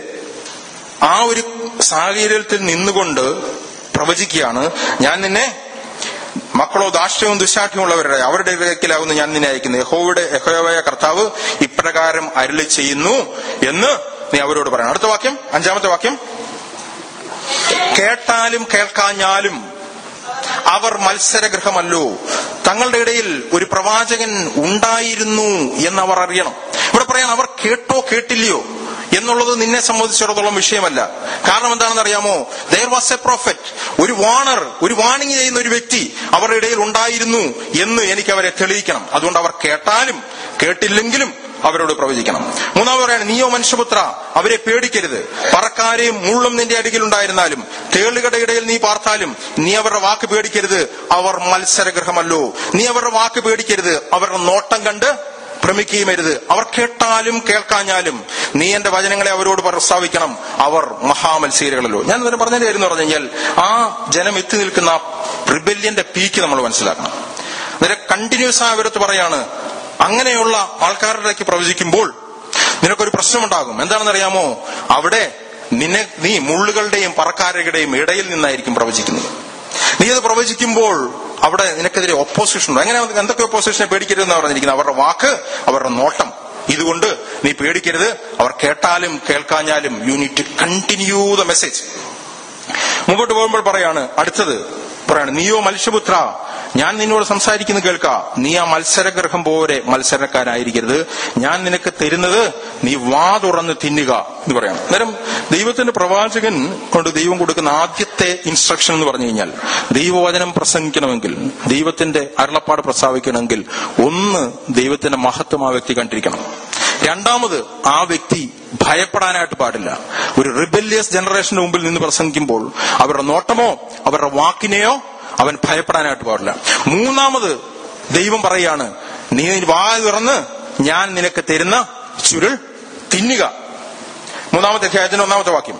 B: ആ ഒരു സാഹചര്യത്തിൽ നിന്നുകൊണ്ട് പ്രവചിക്കുകയാണ്, ഞാൻ നിന്നെ മക്കളോ ദാഷ്ട്യവും ദുശാഠ്യമുള്ളവരുടെ അവരുടെ ഇടയ്ക്കിലാവുന്നു ഞാൻ നിന്നെ അയക്കുന്നത്. യഹോവയുടെ യഹോവയായ കർത്താവ് ഇപ്രകാരം അരുളി ചെയ്യുന്നു എന്ന് നീ അവരോട് പറയണം. അടുത്ത വാക്യം, അഞ്ചാമത്തെ വാക്യം, കേട്ടാലും കേൾക്കാഞ്ഞാലും അവർ മത്സരഗൃഹമല്ലോ, തങ്ങളുടെ ഇടയിൽ ഒരു പ്രവാചകൻ ഉണ്ടായിരുന്നു എന്നവർ അറിയണം. ഇവിടെ പറയാൻ അവർ കേട്ടോ കേട്ടില്ലയോ എന്നുള്ളത് നിന്നെ സംബന്ധിച്ചിടത്തോളം വിഷയമല്ല. കാരണം എന്താണെന്ന് അറിയാമോ? ദെയർ വാസ് എ പ്രോഫറ്റ്, ഒരു വാണർ, ഒരു വാണിംഗ് ചെയ്യുന്ന ഒരു വ്യക്തി അവരുടെ ഇടയിൽ ഉണ്ടായിരുന്നു എന്ന് എനിക്ക് അവരെ തെളിയിക്കണം. അതുകൊണ്ട് അവർ കേട്ടാലും കേട്ടില്ലെങ്കിലും അവരോട് പ്രവചിക്കണം. മൂന്നാമത് പറയാണ്, നീയോ മനുഷ്യപുത്ര അവരെ പേടിക്കരുത്. പറക്കാരെയും മുള്ളും നിന്റെ അരികിൽ ഉണ്ടായിരുന്നാലും തേളുകളുടെ ഇടയിൽ നീ പാർത്താലും നീ അവരുടെ വാക്ക് പേടിക്കരുത്, അവർ മത്സരഗൃഹമല്ലോ. നീ അവരുടെ വാക്ക് പേടിക്കരുത്, അവരുടെ നോട്ടം കണ്ട് ഭ്രമിക്കുകയുമരുത്. അവർ കേട്ടാലും കേൾക്കാഞ്ഞാലും നീ എന്റെ വചനങ്ങളെ അവരോട് പ്രസ്താവിക്കണം, അവർ മഹാമത്സരികളല്ലോ. ഞാൻ തന്നെ പറഞ്ഞതിന്റെ കാര്യം എന്ന് പറഞ്ഞു കഴിഞ്ഞാൽ ആ ജനം എത്തി നിൽക്കുന്ന റിബല്യന്റെ പീക്ക് നമ്മൾ മനസ്സിലാക്കണം. അന്നേരം കണ്ടിന്യൂസ് ആ അവരത്ത് പറയാണ്, അങ്ങനെയുള്ള ആൾക്കാരുടെ ഇടയ്ക്ക് പ്രവചിക്കുമ്പോൾ നിനക്കൊരു പ്രശ്നമുണ്ടാകും. എന്താണെന്നറിയാമോ? അവിടെ നിന്നെ നീ മുള്ളുകളുടെയും പറക്കാരുടെയും ഇടയിൽ നിന്നായിരിക്കും പ്രവചിക്കുന്നത്. നീ അത് പ്രവചിക്കുമ്പോൾ അവിടെ നിനക്കെതിരെ ഒപ്പോസിഷൻ ഉണ്ട്. എങ്ങനെ എന്തൊക്കെ ഒപ്പോസിഷനെ പേടിക്കരുതെന്ന് പറഞ്ഞിരിക്കുന്നത്? അവരുടെ വാക്ക്, അവരുടെ നോട്ടം. ഇതുകൊണ്ട് നീ പേടിക്കരുത്. അവർ കേട്ടാലും കേൾക്കാഞ്ഞാലും you need to continue the message. മുമ്പോട്ട് പോകുമ്പോൾ പറയാണ്, അടുത്തത് പറയാണ്, നീയോ മനുഷ്യപുത്ര ഞാൻ നിന്നോട് സംസാരിക്കുന്നത് കേൾക്ക, നീ ആ മത്സരഗൃഹം പോലെ മത്സരക്കാരായിരിക്കരുത്. ഞാൻ നിനക്ക് തരുന്നത് നീ വാ തുറന്ന് തിന്നുക എന്ന് പറയണം. അന്നേരം ദൈവത്തിന്റെ പ്രവാചകൻ കൊണ്ട് ദൈവം കൊടുക്കുന്ന ആദ്യത്തെ ഇൻസ്ട്രക്ഷൻ എന്ന് പറഞ്ഞു കഴിഞ്ഞാൽ, ദൈവവചനം പ്രസംഗിക്കണമെങ്കിൽ, ദൈവത്തിന്റെ അരുളപ്പാട് പ്രസ്താവിക്കണമെങ്കിൽ ഒന്ന് ദൈവത്തിന്റെ മഹത്വം ആ വ്യക്തി കണ്ടിരിക്കണം. രണ്ടാമത് ആ വ്യക്തി ഭയപ്പെടാനായിട്ട് പാടില്ല. ഒരു റിബല്യസ് ജനറേഷന്റെ മുമ്പിൽ നിന്ന് പ്രസംഗിക്കുമ്പോൾ അവരുടെ നോട്ടമോ അവരുടെ വാക്കിനെയോ അവൻ ഭയപ്പെടാനായിട്ട് പാടില്ല. മൂന്നാമത് ദൈവം പറയാണ്, നീ വാ തുറന്ന് ഞാൻ നിനക്ക് തരുന്ന ചുരുൾ തിന്നുക. മൂന്നാമത്തെ അധ്യായത്തിന്റെ ഒന്നാമത്തെ വാക്യം,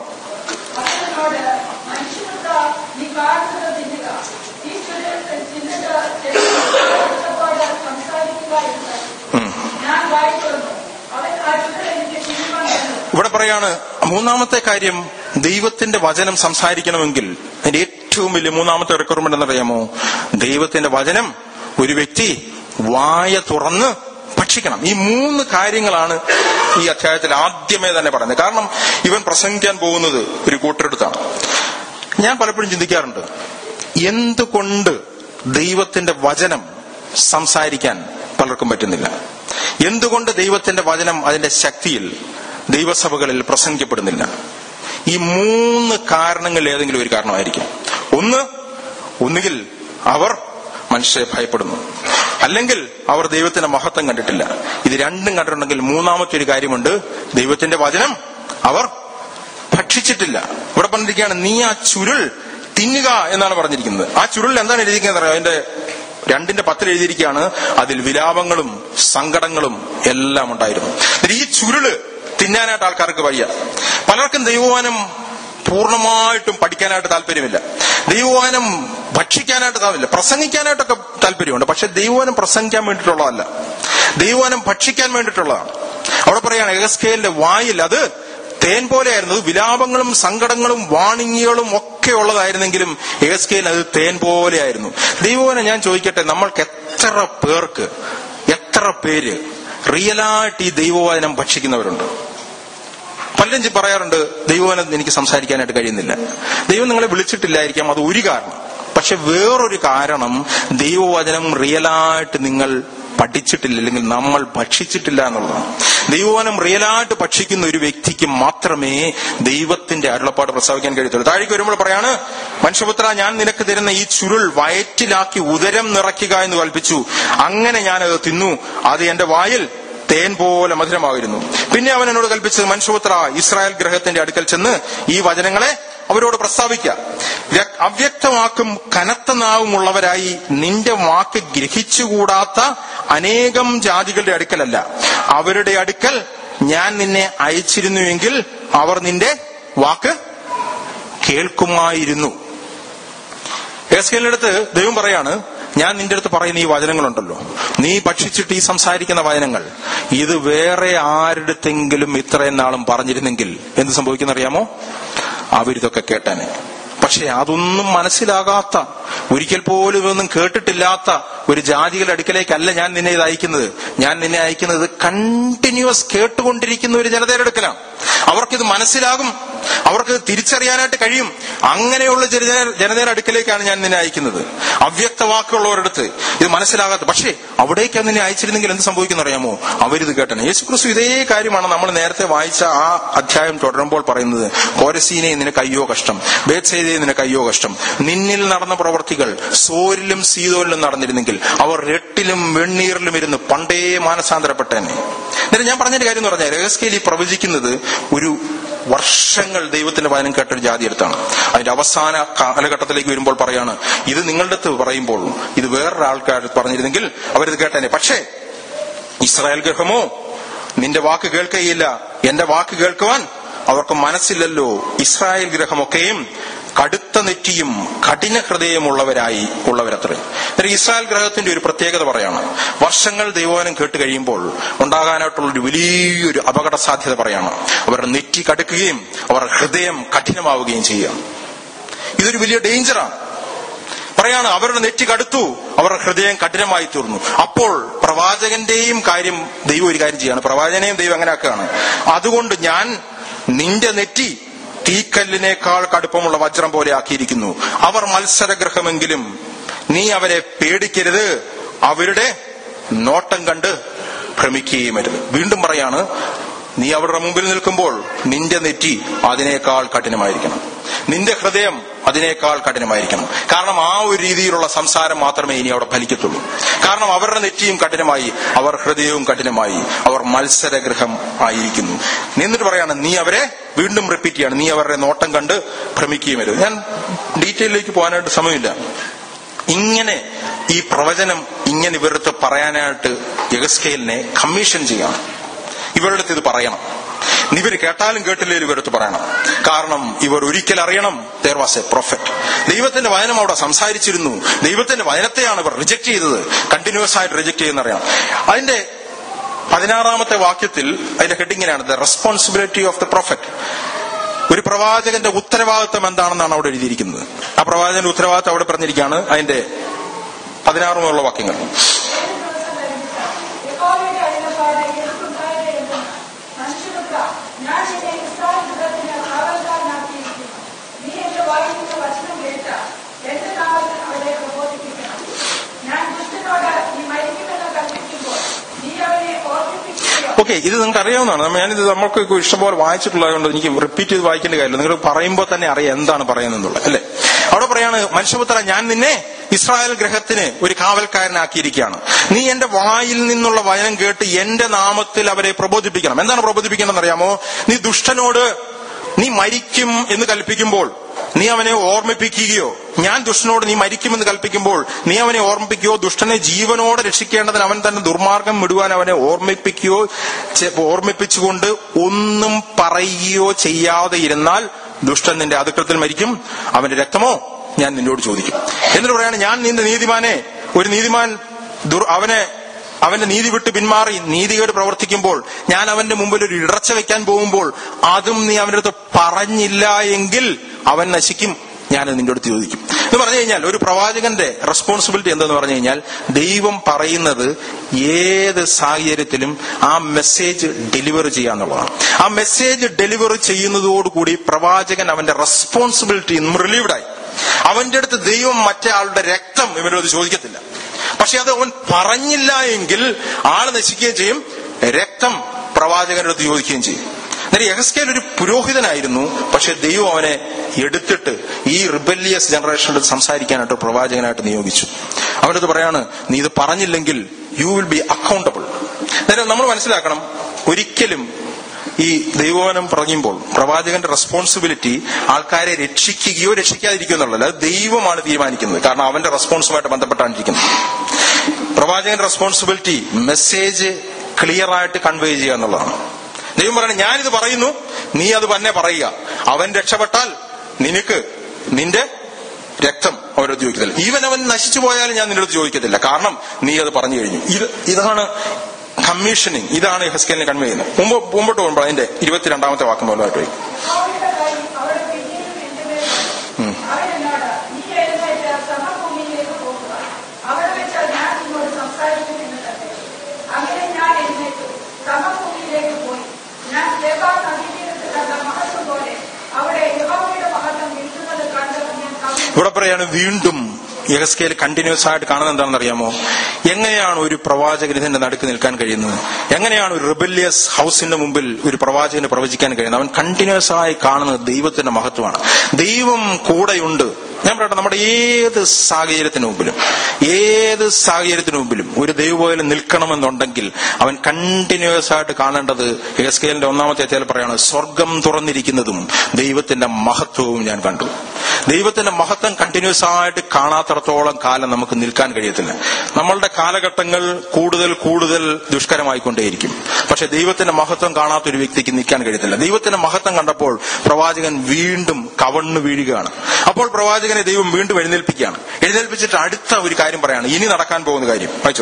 B: ഇവിടെ പറയാണ് മൂന്നാമത്തെ കാര്യം, ദൈവത്തിന്റെ വചനം സംസാരിക്കണമെങ്കിൽ അതിന്റെ ഏറ്റവും വലിയ മൂന്നാമത്തെ റിക്വയർമെന്റ് എന്നറിയാമോ? ദൈവത്തിന്റെ വചനം ഒരു വ്യക്തി വായ തുറന്ന് ഭക്ഷിക്കണം. ഈ മൂന്ന് കാര്യങ്ങളാണ് ഈ അധ്യായത്തിൽ ആദ്യമേ തന്നെ പറയുന്നത്. കാരണം ഇവൻ പ്രസംഗിക്കാൻ പോകുന്നത് ഒരു കൂട്ടരെടുത്താണ്. ഞാൻ പലപ്പോഴും ചിന്തിക്കാറുണ്ട്, എന്തുകൊണ്ട് ദൈവത്തിന്റെ വചനം സംസാരിക്കാൻ പലർക്കും പറ്റുന്നില്ല? എന്തുകൊണ്ട് ദൈവത്തിന്റെ വചനം അതിന്റെ ശക്തിയിൽ ദൈവസഭകളിൽ പ്രസംഗിക്കപ്പെടുന്നില്ല? ഈ മൂന്ന് കാരണങ്ങളിൽ ഏതെങ്കിലും ഒരു കാരണമായിരിക്കും. ഒന്ന്, ഒന്നുകിൽ അവർ മനുഷ്യരെ ഭയപ്പെടുന്നു, അല്ലെങ്കിൽ അവർ ദൈവത്തിന്റെ മഹത്വം കണ്ടിട്ടില്ല. ഇത് രണ്ടും കണ്ടിട്ടുണ്ടെങ്കിൽ മൂന്നാമത്തെ ഒരു കാര്യമുണ്ട്, ദൈവത്തിന്റെ വചനം അവർ ഭക്ഷിച്ചിട്ടില്ല. ഇവിടെ പറഞ്ഞിരിക്കുകയാണ്, നീ ആ ചുരുൾ തിന്നുക എന്നാണ് പറഞ്ഞിരിക്കുന്നത്. ആ ചുരുളിൽ എന്താണ് എഴുതിയിരിക്കുന്നത് അറിയാം? അതിന്റെ രണ്ടിന്റെ പത്തിൽ എഴുതിയിരിക്കുകയാണ്, അതിൽ വിലാപങ്ങളും സങ്കടങ്ങളും എല്ലാം ഉണ്ടായിരുന്നു. ഈ ചുരുള് തിന്നാനായിട്ട് ആൾക്കാർക്ക് വയ്യ. പലർക്കും ദൈവവചനം പൂർണ്ണമായിട്ടും പഠിക്കാനായിട്ട് താല്പര്യമില്ല, ദൈവവചനം ഭക്ഷിക്കാനായിട്ട് താല്പര്യമില്ല. പ്രസംഗിക്കാനായിട്ടൊക്കെ താല്പര്യമുണ്ട്, പക്ഷെ ദൈവവചനം പ്രസംഗിക്കാൻ വേണ്ടിയിട്ടുള്ളതല്ല, ദൈവവചനം ഭക്ഷിക്കാൻ വേണ്ടിയിട്ടുള്ളതാണ്. അവിടെ പറയാണ്, എഹെസ്കേലിന്റെ വായിൽ അത് തേൻ പോലെയായിരുന്നു. വിലാപങ്ങളും സങ്കടങ്ങളും വാണിങ്ങികളും ഒക്കെ ഉള്ളതായിരുന്നെങ്കിലും എഹെസ്കേൽ അത് തേൻ പോലെയായിരുന്നു. ദൈവവചനം ഞാൻ ചോദിക്കട്ടെ, നമ്മൾക്ക് എത്ര പേർക്ക്, എത്ര പേര് റിയലായിട്ട് ഈ ദൈവവചനം ഭക്ഷിക്കുന്നവരുണ്ട്? പലരും പറയാറുണ്ട്, ദൈവവചനം എനിക്ക് സംസാരിക്കാനായിട്ട് കഴിയുന്നില്ല. ദൈവം നിങ്ങളെ വിളിച്ചിട്ടില്ലായിരിക്കാം, അത് ഒരു കാരണം. പക്ഷെ വേറൊരു കാരണം, ദൈവവചനം റിയലായിട്ട് നിങ്ങൾ പഠിച്ചിട്ടില്ല, അല്ലെങ്കിൽ നമ്മൾ ഭക്ഷിച്ചിട്ടില്ല എന്നുള്ളതാണ്. ദൈവവചനം റിയലായിട്ട് ഭക്ഷിക്കുന്ന ഒരു വ്യക്തിക്ക് മാത്രമേ ദൈവത്തിന്റെ അരുളപ്പാട് പ്രസ്താവിക്കാൻ കഴിയത്തുള്ളൂ. താഴേക്ക് വരുമ്പോൾ പറയാണ്, മനുഷ്യപുത്ര, ഞാൻ നിനക്ക് തരുന്ന ഈ ചുരുൾ വയറ്റിലാക്കി ഉദരം നിറയ്ക്കുക എന്ന് കൽപ്പിച്ചു. അങ്ങനെ ഞാനത് തിന്നു, അത് എന്റെ വായിൽ തേൻ പോലെ മധുരമായിരുന്നു. പിന്നെ അവൻ എന്നോട് കൽപ്പിച്ചത്, മനുഷ്യപുത്ര, ഇസ്രായേൽ ഗൃഹത്തിന്റെ അടുക്കൽ ചെന്ന് ഈ വചനങ്ങളെ അവരോട് പ്രസ്താവിക്കുക. അവ്യക്തവാക്കും കനത്ത നാവുമുള്ളവരായി നിന്റെ വാക്ക് ഗ്രഹിച്ചുകൂടാത്ത അനേകം ജാതികളുടെ അടുക്കലല്ല, അവരുടെ അടുക്കൽ ഞാൻ നിന്നെ അയച്ചിരുന്നുവെങ്കിൽ അവർ നിന്റെ വാക്ക് കേൾക്കുമായിരുന്നു. എഹെസ്കേലിന്റെ അടുത്ത് ദൈവം പറയാണ്, ഞാൻ നിന്റെ അടുത്ത് പറയുന്ന ഈ വചനങ്ങളുണ്ടല്ലോ, നീ ഭക്ഷിച്ചിട്ട് ഈ സംസാരിക്കുന്ന വചനങ്ങൾ, ഇത് വേറെ ആരുടെത്തെങ്കിലും ഇത്രയും നാളും പറഞ്ഞിരുന്നെങ്കിൽ എന്ത് സംഭവിക്കുന്നറിയാമോ? അവരിതൊക്കെ കേട്ടാനെ. പക്ഷെ അതൊന്നും മനസ്സിലാകാത്ത, ഒരിക്കൽ പോലും ഇതൊന്നും കേട്ടിട്ടില്ലാത്ത ഒരു ജാതികളുടെ അടുക്കലേക്കല്ല ഞാൻ നിന്നെ ഇത് അയക്കുന്നത്. ഞാൻ നിന്നെ അയക്കുന്നത് കണ്ടിന്യൂസ് കേട്ടുകൊണ്ടിരിക്കുന്ന ഒരു ജനതയുടെ അടുക്കലാണ്. അവർക്കിത് മനസ്സിലാകും, അവർക്ക് തിരിച്ചറിയാനായിട്ട് കഴിയും. അങ്ങനെയുള്ള ജനതയുടെ അടുക്കലേക്കാണ് ഞാൻ നിന്നെ അയക്കുന്നത്. അവ്യക്ത വാക്കുള്ളവരുടെ അടുത്ത് ഇത് മനസ്സിലാകാത്ത, പക്ഷേ അവിടേക്കാണ് നിന്നെ അയച്ചിരുന്നെങ്കിൽ എന്ത് സംഭവിക്കുന്ന അറിയാമോ? അവരിത് കേട്ടനെ. യേശുക്രിസ്തു ഇതേ കാര്യമാണ് നമ്മൾ നേരത്തെ വായിച്ച ആ അധ്യായം തുടരുമ്പോൾ പറയുന്നത്. കോരസീനെ നിനക്ക് അയ്യോ കഷ്ടം, ബേത്സേദയെ നിനക്ക് അയ്യോ കഷ്ടം. നിന്നിൽ നടന്ന പ്രവർത്തികൾ സോരിലും സീതോരിലും നടന്നിരുന്നെങ്കിൽ അവർ രട്ടിലും വെണ്ണീറിലും ഇരുന്ന് പണ്ടേ മാനസാന്തരപ്പെട്ടേനെ. എന്നിട്ട് ഞാൻ പറഞ്ഞൊരു കാര്യം എന്ന് പറഞ്ഞാൽ, എഹെസ്കേൽ ഈ പ്രവചിക്കുന്നത് ഒരു വർഷങ്ങൾ ദൈവത്തിന്റെ വചനം കേട്ടൊരു ജാതി അടുത്താണ്. അതിന്റെ അവസാന കാലഘട്ടത്തിലേക്ക് വരുമ്പോൾ പറയാണ്, ഇത് നിങ്ങളുടെ അടുത്ത് പറയുമ്പോൾ ഇത് വേറൊരാൾക്കാർ പറഞ്ഞിരുന്നെങ്കിൽ അവരിത് കേട്ടേനെ. പക്ഷേ ഇസ്രായേൽ ഗൃഹമോ നിന്റെ വാക്ക് കേൾക്കുകയില്ല, എന്റെ വാക്ക് കേൾക്കുവാൻ അവർക്ക് മനസ്സില്ലല്ലോ. ഇസ്രായേൽ ഗൃഹമൊക്കെയും കടുത്ത നെറ്റിയും കഠിന ഹൃദയമുള്ളവരായി ഉള്ളവരത്രേ. ഇസ്രായേൽ ഗ്രഹത്തിന്റെ ഒരു പ്രത്യേകത പറയാണ്, വർഷങ്ങൾ ദൈവവചനം കേട്ട് കഴിയുമ്പോൾ ഉണ്ടാകാനായിട്ടുള്ള ഒരു വലിയൊരു അപകട സാധ്യത പറയാണ്. അവരുടെ നെറ്റി കടുക്കുകയും അവരുടെ ഹൃദയം കഠിനമാവുകയും ചെയ്യുക. ഇതൊരു വലിയ ഡേഞ്ചറാണ്. പറയാണ്, അവരുടെ നെറ്റി കടുത്തു, അവരുടെ ഹൃദയം കഠിനമായി തീർന്നു. അപ്പോൾ പ്രവാചകന്റെയും കാര്യം ദൈവം ഒരു കാര്യം ചെയ്യാണ്, പ്രവാചകനെയും ദൈവം അങ്ങനെ ആക്കുകയാണ്. അതുകൊണ്ട് ഞാൻ നിന്റെ നെറ്റി തീക്കല്ലിനേക്കാൾ കടുപ്പമുള്ള വജ്രം പോലെ ആക്കിയിരിക്കുന്നു. അവർ മത്സരഗ്രഹമെങ്കിലും നീ അവരെ പേടിക്കരുത്, അവരുടെ നോട്ടം കണ്ട് ഭ്രമിക്കുകയും അരുത്. വീണ്ടും പറയാണ്, നീ അവരുടെ മുമ്പിൽ നിൽക്കുമ്പോൾ നിന്റെ നെറ്റി അതിനേക്കാൾ കഠിനമായിരിക്കണം, നിന്റെ ഹൃദയം അതിനേക്കാൾ കഠിനമായിരിക്കണം. കാരണം ആ ഒരു രീതിയിലുള്ള സംസാരം മാത്രമേ ഇനി അവിടെ ഫലിക്കത്തുള്ളൂ. കാരണം അവരുടെ നെറ്റിയും കഠിനമായി, അവർ ഹൃദയവും കഠിനമായി, അവർ മത്സരഗ്രഹം ആയിരിക്കുന്നു. എന്നിട്ട് പറയാണ്, നീ അവരെ വീണ്ടും റിപ്പീറ്റ് ചെയ്യാണ്, നീ അവരുടെ നോട്ടം കണ്ട് ഭ്രമിക്കുകയും വരും. ഞാൻ ഡീറ്റെയിലേക്ക് പോകാനായിട്ട് സമയമില്ല. ഇങ്ങനെ ഈ പ്രവചനം ഇങ്ങനെ ഇവരുടെ പറയാനായിട്ട് എഹെസ്കേലിനെ കമ്മീഷൻ ചെയ്യണം. ഇവരുടെ അടുത്ത് ഇത് പറയണം. ഇവർ കേട്ടാലും കേട്ടില്ലേലും ഇവരടുത്ത് പറയണം. കാരണം ഇവർ ഒരിക്കൽ അറിയണം, there was a prophet. ദൈവത്തിന്റെ വചനം അവിടെ സംസാരിച്ചിരുന്നു. ദൈവത്തിന്റെ വചനത്തെയാണ് ഇവർ റിജക്ട് ചെയ്തത്, കണ്ടിന്യൂസ് ആയിട്ട് റിജക്ട് ചെയ്യുന്ന അറിയണം. അതിന്റെ പതിനാറാമത്തെ വാക്യത്തിൽ അതിന്റെ ഹെഡിങ്ങിനാണ് the responsibility of the prophet. ഒരു പ്രവാചകന്റെ ഉത്തരവാദിത്വം എന്താണെന്നാണ് അവിടെ എഴുതിയിരിക്കുന്നത്. ആ പ്രവാചകന്റെ ഉത്തരവാദിത്വം അവിടെ പറഞ്ഞിരിക്കുകയാണ് അതിന്റെ പതിനാറുമുള്ള വാക്യങ്ങൾ.
D: അരുളപ്പാട് എനിക്കുണ്ടായത് എന്ന് മനുഷ്യപുത്ര, ഞാൻ നിന്നെ ഇസ്രായേൽ ഗൃഹത്തിന് കാവൽക്കാരനാക്കിയിരിക്കുന്നു. നീ എന്റെ വായിൽ നിന്ന് വചനം കേട്ട എന്റെ നാമത്തിൽ അവരെ പ്രബോധിപ്പിക്കണം. ഞാൻ ദുഷ്ടനോട് നീ മരിക്കുമെന്ന് കൽപ്പിക്കുമ്പോൾ നീ അവനെ ഓർമ്മിപ്പിക്കുകയോ.
B: ഓക്കെ, ഇത് നിങ്ങൾക്ക് അറിയാവുന്നതാണ്. ഞാനിത് നമ്മൾക്ക് ഇഷ്ടംപോലെ വായിച്ചിട്ടുള്ളത് കൊണ്ട് എനിക്ക് റിപ്പീറ്റ് ചെയ്ത് വായിക്കേണ്ട കാര്യമില്ല. നിങ്ങൾ പറയുമ്പോൾ തന്നെ അറിയാം എന്താണ് പറയുന്നതെന്നുള്ളത്, അല്ലേ? അവിടെ പറയാണ്, മനുഷ്യപുത്ര, ഞാൻ നിന്നെ ഇസ്രായേൽ ഗൃഹത്തിന് ഒരു കാവൽക്കാരനാക്കിയിരിക്കുകയാണ്. നീ എന്റെ വായിൽ നിന്നുള്ള വചനം കേട്ട് എന്റെ നാമത്തിൽ അവരെ പ്രബോധിപ്പിക്കണം. എന്താണ് പ്രബോധിപ്പിക്കണം എന്നറിയാമോ? നീ ദുഷ്ടനോട് നീ മരിക്കും എന്ന് കൽപ്പിക്കുമ്പോൾ നീ അവനെ ഓർമ്മിപ്പിക്കുകയോ, ഞാൻ ദുഷ്ടനോട് നീ മരിക്കുമെന്ന് കൽപ്പിക്കുമ്പോൾ നീ അവനെ ഓർമ്മിപ്പിക്കുകയോ, ദുഷ്ടനെ ജീവനോടെ രക്ഷിക്കേണ്ടതിന് അവൻ തന്നെ ദുർമാർഗം വിടുവാൻ അവനെ ഓർമ്മിപ്പിക്കുകയോ ഓർമ്മിപ്പിച്ചുകൊണ്ട് ഒന്നും പറയുകയോ ചെയ്യാതെ ഇരുന്നാൽ ദുഷ്ടൻ നിന്റെ അതിക്രത്തിൽ മരിക്കും, അവന്റെ രക്തമോ ഞാൻ നിന്നോട് ചോദിക്കും. എന്നിട്ട് പറയാണ്, ഞാൻ നിന്റെ നീതിമാനെ, ഒരു നീതിമാൻ അവനെ അവന്റെ നീതി വിട്ട് പിന്മാറി നീതികേട് പ്രവർത്തിക്കുമ്പോൾ ഞാൻ അവന്റെ മുമ്പിൽ ഒരു ഇടർച്ച വെക്കാൻ പോകുമ്പോൾ അതും നീ അവന്റെ അടുത്ത് പറഞ്ഞില്ല എങ്കിൽ അവൻ നശിക്കും, ഞാനത് നിന്റെ അടുത്ത് ചോദിക്കും എന്ന് പറഞ്ഞു കഴിഞ്ഞാൽ, ഒരു പ്രവാചകന്റെ റെസ്പോൺസിബിലിറ്റി എന്തെന്ന് പറഞ്ഞു കഴിഞ്ഞാൽ, ദൈവം പറയുന്നത് ഏത് സാഹചര്യത്തിലും ആ മെസ്സേജ് ഡെലിവർ ചെയ്യാന്നുള്ളതാണ്. ആ മെസ്സേജ് ഡെലിവർ ചെയ്യുന്നതോടുകൂടി പ്രവാചകൻ അവന്റെ റെസ്പോൺസിബിലിറ്റി റിലീവ്ഡായി. അവന്റെ അടുത്ത് ദൈവം മറ്റേ ആളുടെ രക്തം ഇവനോട് ചോദിക്കത്തില്ല. പക്ഷെ അത് അവൻ പറഞ്ഞില്ല എങ്കിൽ ആള് നശിക്കുകയും ചെയ്യും, രക്തം പ്രവാചകന്റെ അടുത്ത് ചോദിക്കുകയും ചെയ്യും. എന്നാൽ യെഹെസ്കേൽ ഒരു പുരോഹിതനായിരുന്നു, പക്ഷെ ദൈവം അവനെ എടുത്തിട്ട് ഈ റിബല്ലിയസ് ജനറേഷനോട് സംസാരിക്കാനായിട്ട് പ്രവാചകനായിട്ട് നിയോഗിച്ചു. അവനത് പറയാണ്, നീ ഇത് പറഞ്ഞില്ലെങ്കിൽ യു വിൽ ബി അക്കൗണ്ടബിൾ. അന്നേരം നമ്മൾ മനസ്സിലാക്കണം, ഒരിക്കലും ഈ ദൈവവചനം പറയുമ്പോൾ പ്രവാചകന്റെ റെസ്പോൺസിബിലിറ്റി ആൾക്കാരെ രക്ഷിക്കുകയോ രക്ഷിക്കാതിരിക്കുകയോ എന്നുള്ളത് അത് ദൈവമാണ് തീരുമാനിക്കുന്നത്. കാരണം അവന്റെ റെസ്പോൺസുമായിട്ട് ബന്ധപ്പെട്ടാണ് ഇരിക്കുന്നത്. പ്രവാചകന്റെ റെസ്പോൺസിബിലിറ്റി മെസ്സേജ് ക്ലിയർ ആയിട്ട് കൺവേ ചെയ്യുക എന്നുള്ളതാണ്. ദൈവം പറയുന്നത്, ഞാനിത് പറയുന്നു, നീ അത് തന്നെ പറയുക. അവൻ രക്ഷപ്പെട്ടാൽ നിനക്ക് നിന്റെ രക്തം അവരോട് ചോദിക്കത്തില്ല. ഈവൻ അവൻ നശിച്ചു പോയാലും ഞാൻ നിന്നോട് ചോദിക്കത്തില്ല, കാരണം നീ അത് പറഞ്ഞു കഴിഞ്ഞു. ഇത് ഇതാണ് കമ്മീഷനിങ്. ഇതാണ് യെഹെസ്കേലിനെ കൺവേ ചെയ്യുന്നത്. മുമ്പ് മുമ്പോട്ട് പോകുമ്പോൾ അതിന്റെ ഇരുപത്തിരണ്ടാമത്തെ വാക്യം പോലായിട്ട് വരും. ഇവിടെ പറയാണ്, വീണ്ടും യെഹെസ്കേൽ കണ്ടിന്യൂസ് ആയിട്ട് കാണുന്നത് എന്താണെന്ന് അറിയാമോ? എങ്ങനെയാണ് ഒരു പ്രവാചകൻ ഇതിന്റെ നടുക്ക് നിൽക്കാൻ കഴിയുന്നത്? എങ്ങനെയാണ് ഒരു റിബല്ലിയസ് ഹൗസിന്റെ മുമ്പിൽ ഒരു പ്രവാചകന് പ്രവചിക്കാൻ കഴിയുന്നത്? അവൻ കണ്ടിന്യൂസ് ആയി കാണുന്നത് ദൈവത്തിന്റെ മഹത്വമാണ്. ദൈവം കൂടെയുണ്ട്. ഞാൻ പറയട്ടെ, നമ്മുടെ ഏത് സാഹചര്യത്തിന് മുമ്പിലും ഏത് സാഹചര്യത്തിന് മുമ്പിലും ഒരു ദൈവം നിൽക്കണമെന്നുണ്ടെങ്കിൽ അവൻ കണ്ടിന്യൂസ് ആയിട്ട് കാണേണ്ടത്, യെഹെസ്കേലിന്റെ ഒന്നാമത്തെ അധ്യായത്തിൽ പറയാണ്, സ്വർഗം തുറന്നിരിക്കുന്നതും ദൈവത്തിന്റെ മഹത്വവും ഞാൻ കണ്ടു. ദൈവത്തിന്റെ മഹത്വം കണ്ടിന്യൂസ് ആയിട്ട് കാണാത്തിടത്തോളം കാലം നമുക്ക് നിൽക്കാൻ കഴിയത്തില്ല. നമ്മളുടെ കാലഘട്ടങ്ങൾ കൂടുതൽ കൂടുതൽ ദുഷ്കരമായിക്കൊണ്ടേയിരിക്കും. പക്ഷെ ദൈവത്തിന്റെ മഹത്വം കാണാത്ത ഒരു വ്യക്തിക്ക് നിൽക്കാൻ കഴിയത്തില്ല. ദൈവത്തിന്റെ മഹത്വം കണ്ടപ്പോൾ പ്രവാചകൻ വീണ്ടും കവണ്ണു വീഴുകയാണ്. അപ്പോൾ പ്രവാചകനെ ദൈവം വീണ്ടും എഴുന്നേൽപ്പിക്കുകയാണ്. എഴുന്നേൽപ്പിച്ചിട്ട് അടുത്ത ഒരു കാര്യം പറയാണ്, ഇനി നടക്കാൻ പോകുന്ന കാര്യം വായിച്ചു.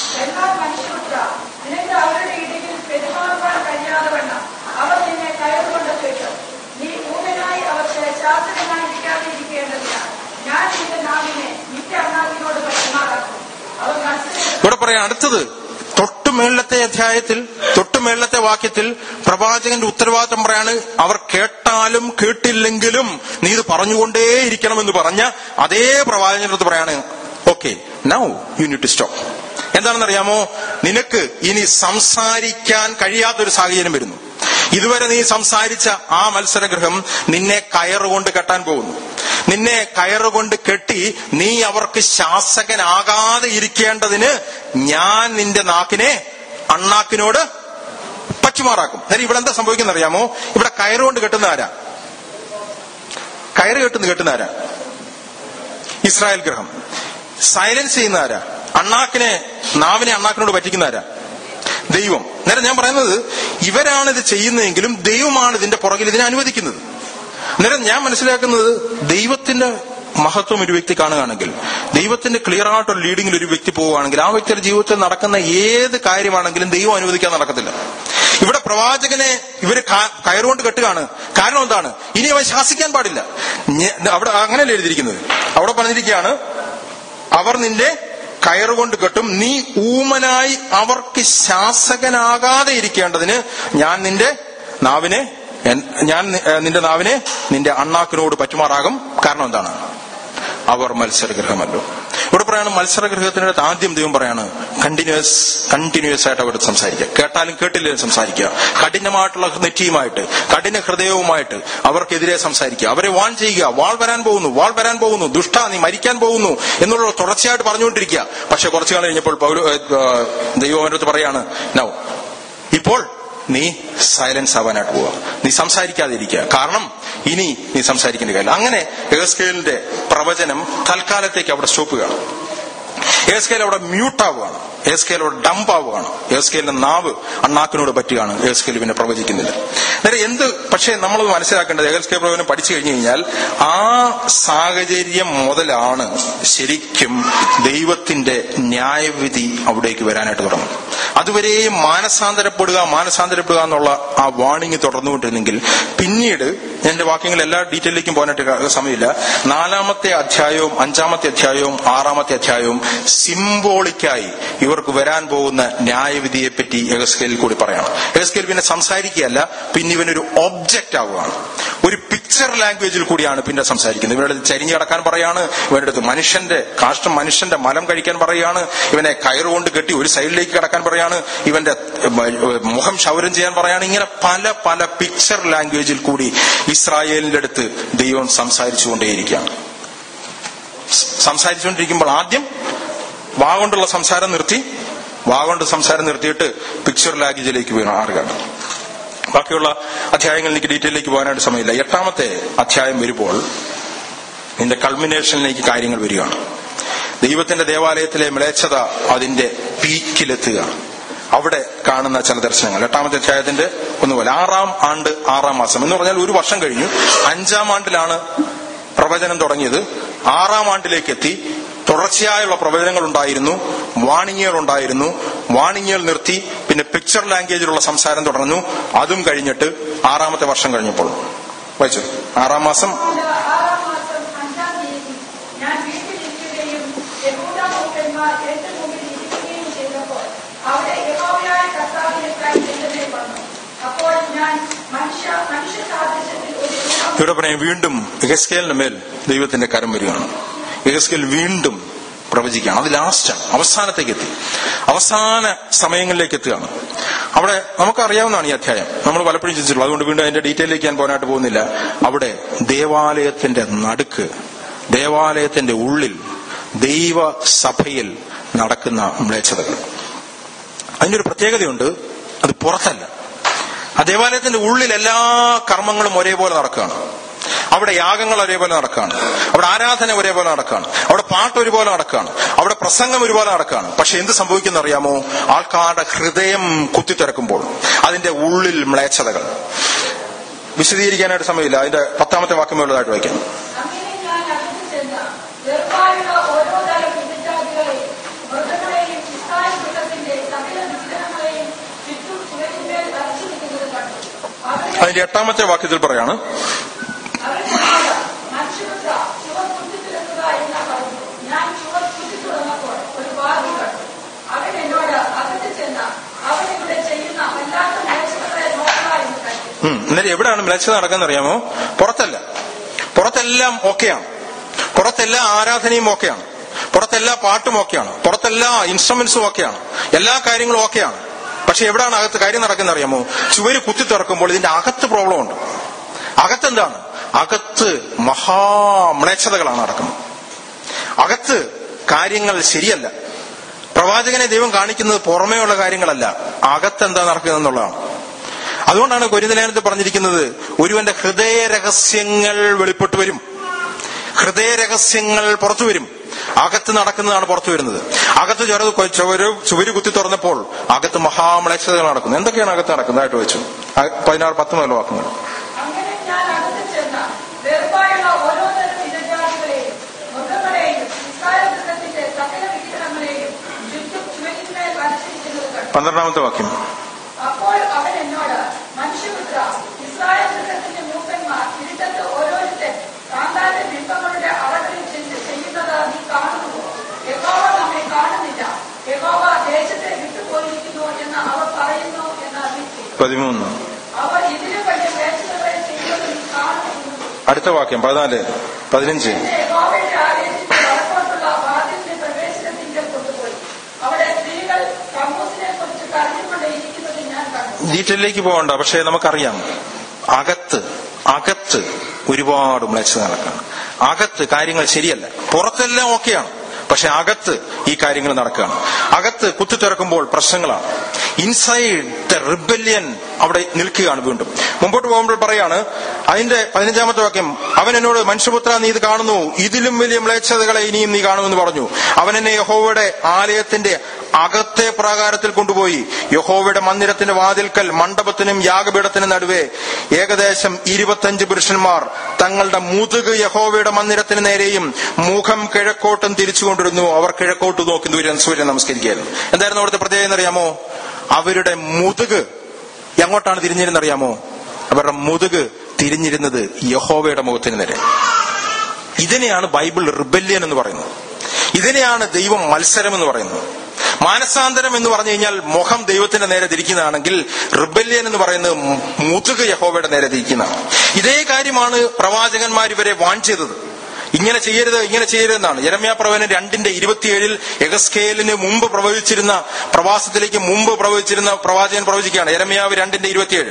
B: ഇവിടെ പറയാം അടുത്തത് തൊട്ടു മേളത്തെ അധ്യായത്തിൽ തൊട്ടു മേളത്തെ വാക്യത്തിൽ പ്രവാചകന്റെ ഉത്തരവാദിത്വം പറയാണ്, അവർ കേട്ടാലും കേട്ടില്ലെങ്കിലും നീ ഇത് പറഞ്ഞുകൊണ്ടേയിരിക്കണമെന്ന് പറഞ്ഞ അതേ പ്രവാചകന്റെ അടുത്ത് പറയാണ്, okay now you need to stop. എന്താണെന്നറിയാമോ? നിനക്ക് ഇനി സംസാരിക്കാൻ കഴിയാത്തൊരു സാഹചര്യം വരുന്നു. ഇതുവരെ നീ സംസാരിച്ച ആ മത്സരഗൃഹം നിന്നെ കയറുകൊണ്ട് കെട്ടാൻ പോകുന്നു. നിന്നെ കയറുകൊണ്ട് കെട്ടി നീ അവർക്ക് ശാസകനാകാതെ ഇരിക്കേണ്ടതിന് ഞാൻ നിന്റെ നാക്കിനെ അണ്ണാക്കിനോട് പച്ചുമാറാക്കും. അതായത് ഇവിടെ എന്താ സംഭവിക്കുന്ന അറിയാമോ? ഇവിടെ കയറുകൊണ്ട് കെട്ടുന്ന ആരാ? കയറ് കെട്ടുന്ന കെട്ടുന്ന ആരാ? ഇസ്രായേൽ ഗൃഹം. സൈലൻസ് ചെയ്യുന്ന ആരാ? അണ്ണാക്കിനെ നാവിനെ അണ്ണാക്കിനോട് പറ്റിക്കുന്ന ആരാ? ദൈവം. നേരെ ഞാൻ പറയുന്നത്, ഇവരാണ് ഇത് ചെയ്യുന്നതെങ്കിലും ദൈവമാണ് ഇതിന്റെ പുറകിൽ ഇതിനെ അനുവദിക്കുന്നത്. നേരം ഞാൻ മനസ്സിലാക്കുന്നത്, ദൈവത്തിന്റെ മഹത്വം ഒരു വ്യക്തി കാണുകയാണെങ്കിൽ, ദൈവത്തിന്റെ ക്ലിയർ ആയിട്ടുള്ള ലീഡിങ്ങിൽ ഒരു വ്യക്തി പോവുകയാണെങ്കിൽ, ആ വ്യക്തിയുടെ ജീവിതത്തിൽ നടക്കുന്ന ഏത് കാര്യമാണെങ്കിലും ദൈവം അനുവദിക്കാൻ നടക്കത്തില്ല. ഇവിടെ പ്രവാചകനെ ഇവര് കയറുകൊണ്ട് കെട്ടുകയാണ്. കാരണം എന്താണ്? ഇനി അവൻ ശാസിക്കാൻ പാടില്ല. അവിടെ അങ്ങനെയല്ല എഴുതിയിരിക്കുന്നത്. അവിടെ പറഞ്ഞിരിക്കുകയാണ്, അവർ നിന്റെ കയറുകൊണ്ട് കെട്ടും. നീ ഊമനായി അവർക്ക് ശാസകനാകാതെ ഇരിക്കേണ്ടതിന് ഞാൻ നിന്റെ നാവിനെ ഞാൻ നിന്റെ നാവിനെ നിന്റെ അണ്ണാക്കിനോട് പറ്റുമാറാകും. കാരണം എന്താണ്? അവർ മത്സരഗൃഹമല്ലോ. ഇവിടെ പറയാണ് മത്സരഗൃഹത്തിനടുത്ത് ആദ്യം ദൈവം പറയാണ് കണ്ടിന്യൂസ് കണ്ടിന്യൂസ് ആയിട്ട് അവിടെ സംസാരിക്കുക. കേട്ടാലും കേട്ടില്ലേലും സംസാരിക്കുക. കഠിനമായിട്ടുള്ള നെറ്റിയുമായിട്ട് കഠിന ഹൃദയവുമായിട്ട് അവർക്കെതിരെ സംസാരിക്കുക. അവരെ വാൺ ചെയ്യുക. വാൾ വരാൻ പോകുന്നു, വാൾ വരാൻ പോകുന്നു, ദുഷ്ട നീ മരിക്കാൻ പോകുന്നു എന്നുള്ള തുടർച്ചയായിട്ട് പറഞ്ഞുകൊണ്ടിരിക്കുക. പക്ഷെ കുറച്ചു കാലം കഴിഞ്ഞപ്പോൾ പൗല ദൈവം അവൻ്റെ അടുത്ത് പറയാണ്, നൗ ഇപ്പോൾ നീ സൈലൻസ് ആവാനായിട്ട് പോവുക, നീ സംസാരിക്കാതിരിക്കുക. കാരണം ഇനി നീ സംസാരിക്കേണ്ട കാര്യം. അങ്ങനെ യെഹെസ്കേലിന്റെ പ്രവചനം തൽക്കാലത്തേക്ക് അവിടെ സ്റ്റോപ്പ് ചെയ്യണം. യെഹെസ്കേൽ അവിടെ മ്യൂട്ടാവുകയാണ്. യെഹെസ്കേൽ അവിടെ ഡംപ് ആവുകയാണ്. യെഹെസ്കേലിന്റെ നാവ് അണ്ണാക്കിനോട് പറ്റുകയാണ്. യെഹെസ്കേൽ പിന്നെ പ്രവചിക്കുന്നില്ല. നേരെ എന്ത് പക്ഷേ നമ്മൾ മനസ്സിലാക്കേണ്ടത്, യെഹെസ്കേൽ പ്രവചനം പഠിച്ചു കഴിഞ്ഞു കഴിഞ്ഞാൽ ആ സാഹചര്യം മുതലാണ് ശരിക്കും ദൈവത്തിന്റെ ന്യായവിധി അവിടേക്ക് വരാനായിട്ട് തുടങ്ങും. അതുവരെയും മാനസാന്തരപ്പെടുക മാനസാന്തരപ്പെടുക എന്നുള്ള ആ വാണിംഗ് തുടർന്നുകൊണ്ടിരുന്നെങ്കിൽ പിന്നീട് എന്റെ വാക്യങ്ങൾ എല്ലാ ഡീറ്റെയിലേക്കും പോകാനായിട്ട് സമയമില്ല. നാലാമത്തെ അധ്യായവും അഞ്ചാമത്തെ അധ്യായവും ആറാമത്തെ അധ്യായവും സിംബോളിക്കായി ഇവർക്ക് വരാൻ പോകുന്ന ന്യായവിധിയെ പറ്റി യെഹെസ്കേലിൽ കൂടി പറയണം. യെഹെസ്കേൽ പിന്നെ സംസാരിക്കുകയല്ല, പിന്നെ ഇവനൊരു ഒബ്ജക്റ്റ് ആവുകയാണ്. ഒരു പിക്ചർ ലാംഗ്വേജിൽ കൂടിയാണ് പിന്നെ സംസാരിക്കുന്നത്. ഇവരുടെ ചരിഞ്ഞു കിടക്കാൻ പറയാണ്, ഇവരുടെ അടുത്ത് മനുഷ്യന്റെ കാഷ്ടം മനുഷ്യന്റെ മലം കഴിക്കാൻ പറയുകയാണ്, ഇവനെ കയറുകൊണ്ട് കെട്ടി ഒരു സൈഡിലേക്ക് കിടക്കാൻ പറയാണ്, ഇവന്റെ മുഖം ക്ഷൗരം ചെയ്യാൻ പറയാണ്. ഇങ്ങനെ പല പല പിക്ചർ ലാംഗ്വേജിൽ കൂടി ഇസ്രായേലിന്റെ അടുത്ത് ദൈവം സംസാരിച്ചുകൊണ്ടേയിരിക്കുകയാണ്. സംസാരിച്ചുകൊണ്ടിരിക്കുമ്പോൾ ആദ്യം വാ കൊണ്ടുള്ള സംസാരം നിർത്തി, വാ കൊണ്ട് സംസാരം നിർത്തിയിട്ട് പിക്ചർ ലാംഗ്വേജിലേക്ക് മാറുകയാണ്. ബാക്കിയുള്ള അധ്യായങ്ങളിലേക്ക് ഡീറ്റെയിലേക്ക് പോകാനായിട്ട് സമയമില്ല. എട്ടാമത്തെ അധ്യായം വരുമ്പോൾ ഇതിന്റെ കൾമിനേഷനിലേക്ക് കാര്യങ്ങൾ വരികയാണ്. ദൈവത്തിന്റെ ദേവാലയത്തിലെ മ്ലേച്ഛത അതിന്റെ പീക്കിലെത്തുക. അവിടെ കാണുന്ന ചില ദർശനങ്ങൾ എട്ടാമത്തെ അധ്യായത്തിന്റെ ഒന്നുപോലെ. ആറാം ആണ്ട് ആറാം മാസം എന്ന് പറഞ്ഞാൽ ഒരു വർഷം കഴിഞ്ഞു. അഞ്ചാം ആണ്ടിലാണ് പ്രവചനം തുടങ്ങിയത്. ആറാം ആണ്ടിലേക്ക് എത്തി. തുടർച്ചയായുള്ള പ്രവചനങ്ങൾ ഉണ്ടായിരുന്നു, വാണിംഗുകൾ ഉണ്ടായിരുന്നു. വാണിംഗുകൾ നിർത്തി പിന്നെ പിക്ചർ ലാംഗ്വേജിലുള്ള സംസാരം തുടർന്നു. അതും കഴിഞ്ഞിട്ട് ആറാമത്തെ വർഷം കഴിഞ്ഞപ്പോൾ വായിച്ചു. ആറാം മാസം ഇവിടെ പറയാം വീണ്ടും യെഹെസ്കേലിന്റെ മേൽ ദൈവത്തിന്റെ കരം വരികയാണ്. യെഹെസ്കേൽ വീണ്ടും പ്രവചിക്കുകയാണ്. അത് ലാസ്റ്റാണ്, അവസാനത്തേക്ക് എത്തി, അവസാന സമയങ്ങളിലേക്ക് എത്തുകയാണ്. അവിടെ നമുക്കറിയാവുന്നതാണ് ഈ അധ്യായം, നമ്മൾ പലപ്പോഴും ചിന്തിച്ചിട്ടുള്ളൂ. അതുകൊണ്ട് വീണ്ടും അതിന്റെ ഡീറ്റെയിലേക്ക് ഞാൻ പോകാനായിട്ട് പോകുന്നില്ല. അവിടെ ദേവാലയത്തിന്റെ നടുക്ക്, ദേവാലയത്തിന്റെ ഉള്ളിൽ, ദൈവസഭയിൽ നടക്കുന്ന മ്ലേച്ഛതകൾ. അതിന്റെ ഒരു പ്രത്യേകതയുണ്ട്, അത് പുറത്തല്ല. ആ ദേവാലയത്തിന്റെ ഉള്ളിൽ എല്ലാ കർമ്മങ്ങളും ഒരേപോലെ നടക്കുകയാണ്. അവിടെ യാഗങ്ങൾ ഒരേപോലെ നടക്കുകയാണ്, അവിടെ ആരാധന ഒരേപോലെ നടക്കുകയാണ്, അവിടെ പാട്ട് ഒരുപോലെ നടക്കുകയാണ്, അവിടെ പ്രസംഗം ഒരുപോലെ നടക്കുകയാണ്. പക്ഷെ എന്ത് സംഭവിക്കുന്ന അറിയാമോ? ആൾക്കാരുടെ ഹൃദയം കുത്തിത്തിറക്കുമ്പോൾ അതിന്റെ ഉള്ളിൽ മ്ലേച്ഛതകൾ. വിശദീകരിക്കാനായിട്ട് സമയമില്ല. അതിന്റെ പത്താമത്തെ വാക്യം ഉള്ളതായിട്ട് വായിക്കാം. അതിന്റെ എട്ടാമത്തെ വാക്യത്തിൽ പറയാണ്, എന്നാലും എവിടെയാണ് മ്ലേച്ഛത നടക്കുന്നത് അറിയാമോ? പുറത്തല്ല. പുറത്തെല്ലാം ഓക്കെയാണ്, പുറത്തെല്ലാ ആരാധനയും ഓക്കെയാണ്, പുറത്തെല്ലാ പാട്ടും ഓക്കെയാണ്, പുറത്തെല്ലാ ഇൻസ്ട്രുമെന്റ്സും ഓക്കെയാണ്, എല്ലാ കാര്യങ്ങളും ഓക്കെയാണ്. പക്ഷെ എവിടെയാണ് അകത്ത് കാര്യം നടക്കുന്നത് അറിയാമോ? ചുവര് കുത്തി തുറക്കുമ്പോൾ ഇതിന്റെ അകത്ത് പ്രോബ്ലം ഉണ്ട്. അകത്തെന്താണ്? അകത്ത് മഹാമ്ലേച്ഛതകളാണ് നടക്കുന്നത്. അകത്ത് കാര്യങ്ങൾ ശരിയല്ല. പ്രവാചകനെ ദൈവം കാണിക്കുന്നത് പുറമേയുള്ള കാര്യങ്ങളല്ല, അകത്തെന്താ നടക്കുന്നത് എന്നുള്ളതാണ്. അതുകൊണ്ടാണ് കൊരിന്ത്യലേഖനത്തിൽ പറഞ്ഞിരിക്കുന്നത്, ഒരുവന്റെ ഹൃദയ രഹസ്യങ്ങൾ വെളിപ്പെട്ടു വരും, ഹൃദയ രഹസ്യങ്ങൾ പുറത്തു വരും. അകത്ത് നടക്കുന്നതാണ് പുറത്തു വരുന്നത്. അകത്ത് ചെറു ചുവര് ചുവര് കുത്തി തുറന്നപ്പോൾ അകത്ത് മഹാമ്ലേച്ഛതകൾ നടക്കുന്നു. എന്തൊക്കെയാണ് അകത്ത് നടക്കുന്നതായിട്ട് വെച്ചു? പതിനാറ് പത്ത് മുതൽ വാക്കുകൾ. പന്ത്രണ്ടാമത്തെ വാക്യം.
D: അപ്പോൾ അവൻ എന്നോട്, മനുഷ്യപുത്ര, ഇസ്രായേൽ ഗൃഹത്തിന്റെ മൂപ്പന്മാർ ഇരുട്ടത്ത് ഓരോരുത്തൻ താങ്കളുടെ ബിംബങ്ങളുടെ അറകളിൽ ചെന്ന് ചെയ്യുന്നത് നീ കാണുന്നുവോ? യഹോവ നമ്മെ കാണുന്നു
B: പതിമൂന്ന്.
D: അവർ ഇതിലും വലിയ മ്ലേച്ഛതകളെ ചെയ്യുന്നത് നീ കാണുന്നു.
B: അടുത്ത വാക്യം പതിനാല് പതിനഞ്ച്.
D: യഹോവയുടെ ആലയത്തിന്റെ വടക്കോട്ടുള്ള വാതിലിന്റെ പ്രവേശനത്തിന്റെ കൊണ്ടുപോയി അവിടെ സ്ത്രീകൾ കമ്മൂസിനെ കുറിച്ച് കരഞ്ഞുകൊണ്ട് ഇരിക്കുന്നത് ഞാൻ കണ്ടു.
B: ഡീറ്റെയിലേക്ക് പോകണ്ട, പക്ഷെ നമുക്കറിയാം അകത്ത് അകത്ത് ഒരുപാട് മ്ലേച്ഛത നടക്കുകയാണ്. അകത്ത് കാര്യങ്ങൾ ശരിയല്ല. പുറത്തെല്ലാം ഓക്കെയാണ്, പക്ഷെ അകത്ത് ഈ കാര്യങ്ങൾ നടക്കുകയാണ്. അകത്ത് കുത്തിത്തിറക്കുമ്പോൾ പ്രശ്നങ്ങളാണ്. ഇൻസൈഡ് ദ റിബല്യൻ അവിടെ നിൽക്കുകയാണ്. വീണ്ടും മുമ്പോട്ട് പോകുമ്പോൾ പറയാണ് അതിന്റെ പതിനഞ്ചാമത്തെ വാക്യം, അവൻ എന്നോട് മനുഷ്യപുത്ര നീ ഇത് കാണുന്നു, ഇതിലും വലിയ മ്ലേച്ഛതകളെ ഇനിയും നീ കാണുമെന്ന് പറഞ്ഞു. അവൻ എന്നെ യഹോവയുടെ ആലയത്തിന്റെ അകത്തെ പ്രാകാരത്തിൽ കൊണ്ടുപോയി യഹോവയുടെ മന്ദിരത്തിന്റെ വാതിൽക്കൽ മണ്ഡപത്തിനും യാഗപീഠത്തിനും നടുവേ ഏകദേശം ഇരുപത്തഞ്ച് പുരുഷന്മാർ തങ്ങളുടെ മുതുക് യഹോവയുടെ മന്ദിരത്തിന് നേരെയും മുഖം കിഴക്കോട്ടും തിരിച്ചുകൊണ്ടിരുന്നു. അവർ കിഴക്കോട്ട് നോക്കി ദൂരം സൂര്യൻ നമസ്കരിക്കുകയായിരുന്നു. എന്തായിരുന്നു അവിടുത്തെ പ്രത്യേകത എന്നറിയാമോ? അവരുടെ മുതുക് എങ്ങോട്ടാണ് തിരിഞ്ഞിരുന്നറിയാമോ? അവരുടെ മുതുക് തിരിഞ്ഞിരുന്നത് യഹോവയുടെ മുഖത്തിന് നേരെ. ഇതിനെയാണ് ബൈബിൾ റിബല്യൻ എന്ന് പറയുന്നത്. ഇതിനെയാണ് ദൈവം മത്സരം എന്ന് പറയുന്നത്. മാനസാന്തരം എന്ന് പറഞ്ഞു കഴിഞ്ഞാൽ മുഖം ദൈവത്തിന്റെ നേരെ തിരിക്കുന്നതാണെങ്കിൽ റിബല്യൻ എന്ന് പറയുന്നത് മുതുക് യഹോവയുടെ നേരെ തിരിക്കുന്നതാണ്. ഇതേ കാര്യമാണ് പ്രവാചകന്മാർ ഇവരെ വാൺ ചെയ്തത്. ഇങ്ങനെ ചെയ്യരുത്, ഇങ്ങനെ ചെയ്യരുതെന്നാണ്. യെരമ്യാ പ്രവചനം രണ്ടിന്റെ ഇരുപത്തിയേഴിൽ എഗസ്കേലിന് മുമ്പ് പ്രവചിച്ചിരുന്ന, പ്രവാസത്തിലേക്ക് മുമ്പ് പ്രവചിച്ചിരുന്ന പ്രവാചകൻ പ്രവചിക്കുകയാണ്. യെരമ്യാവ് രണ്ടിന്റെ ഇരുപത്തിയേഴ്.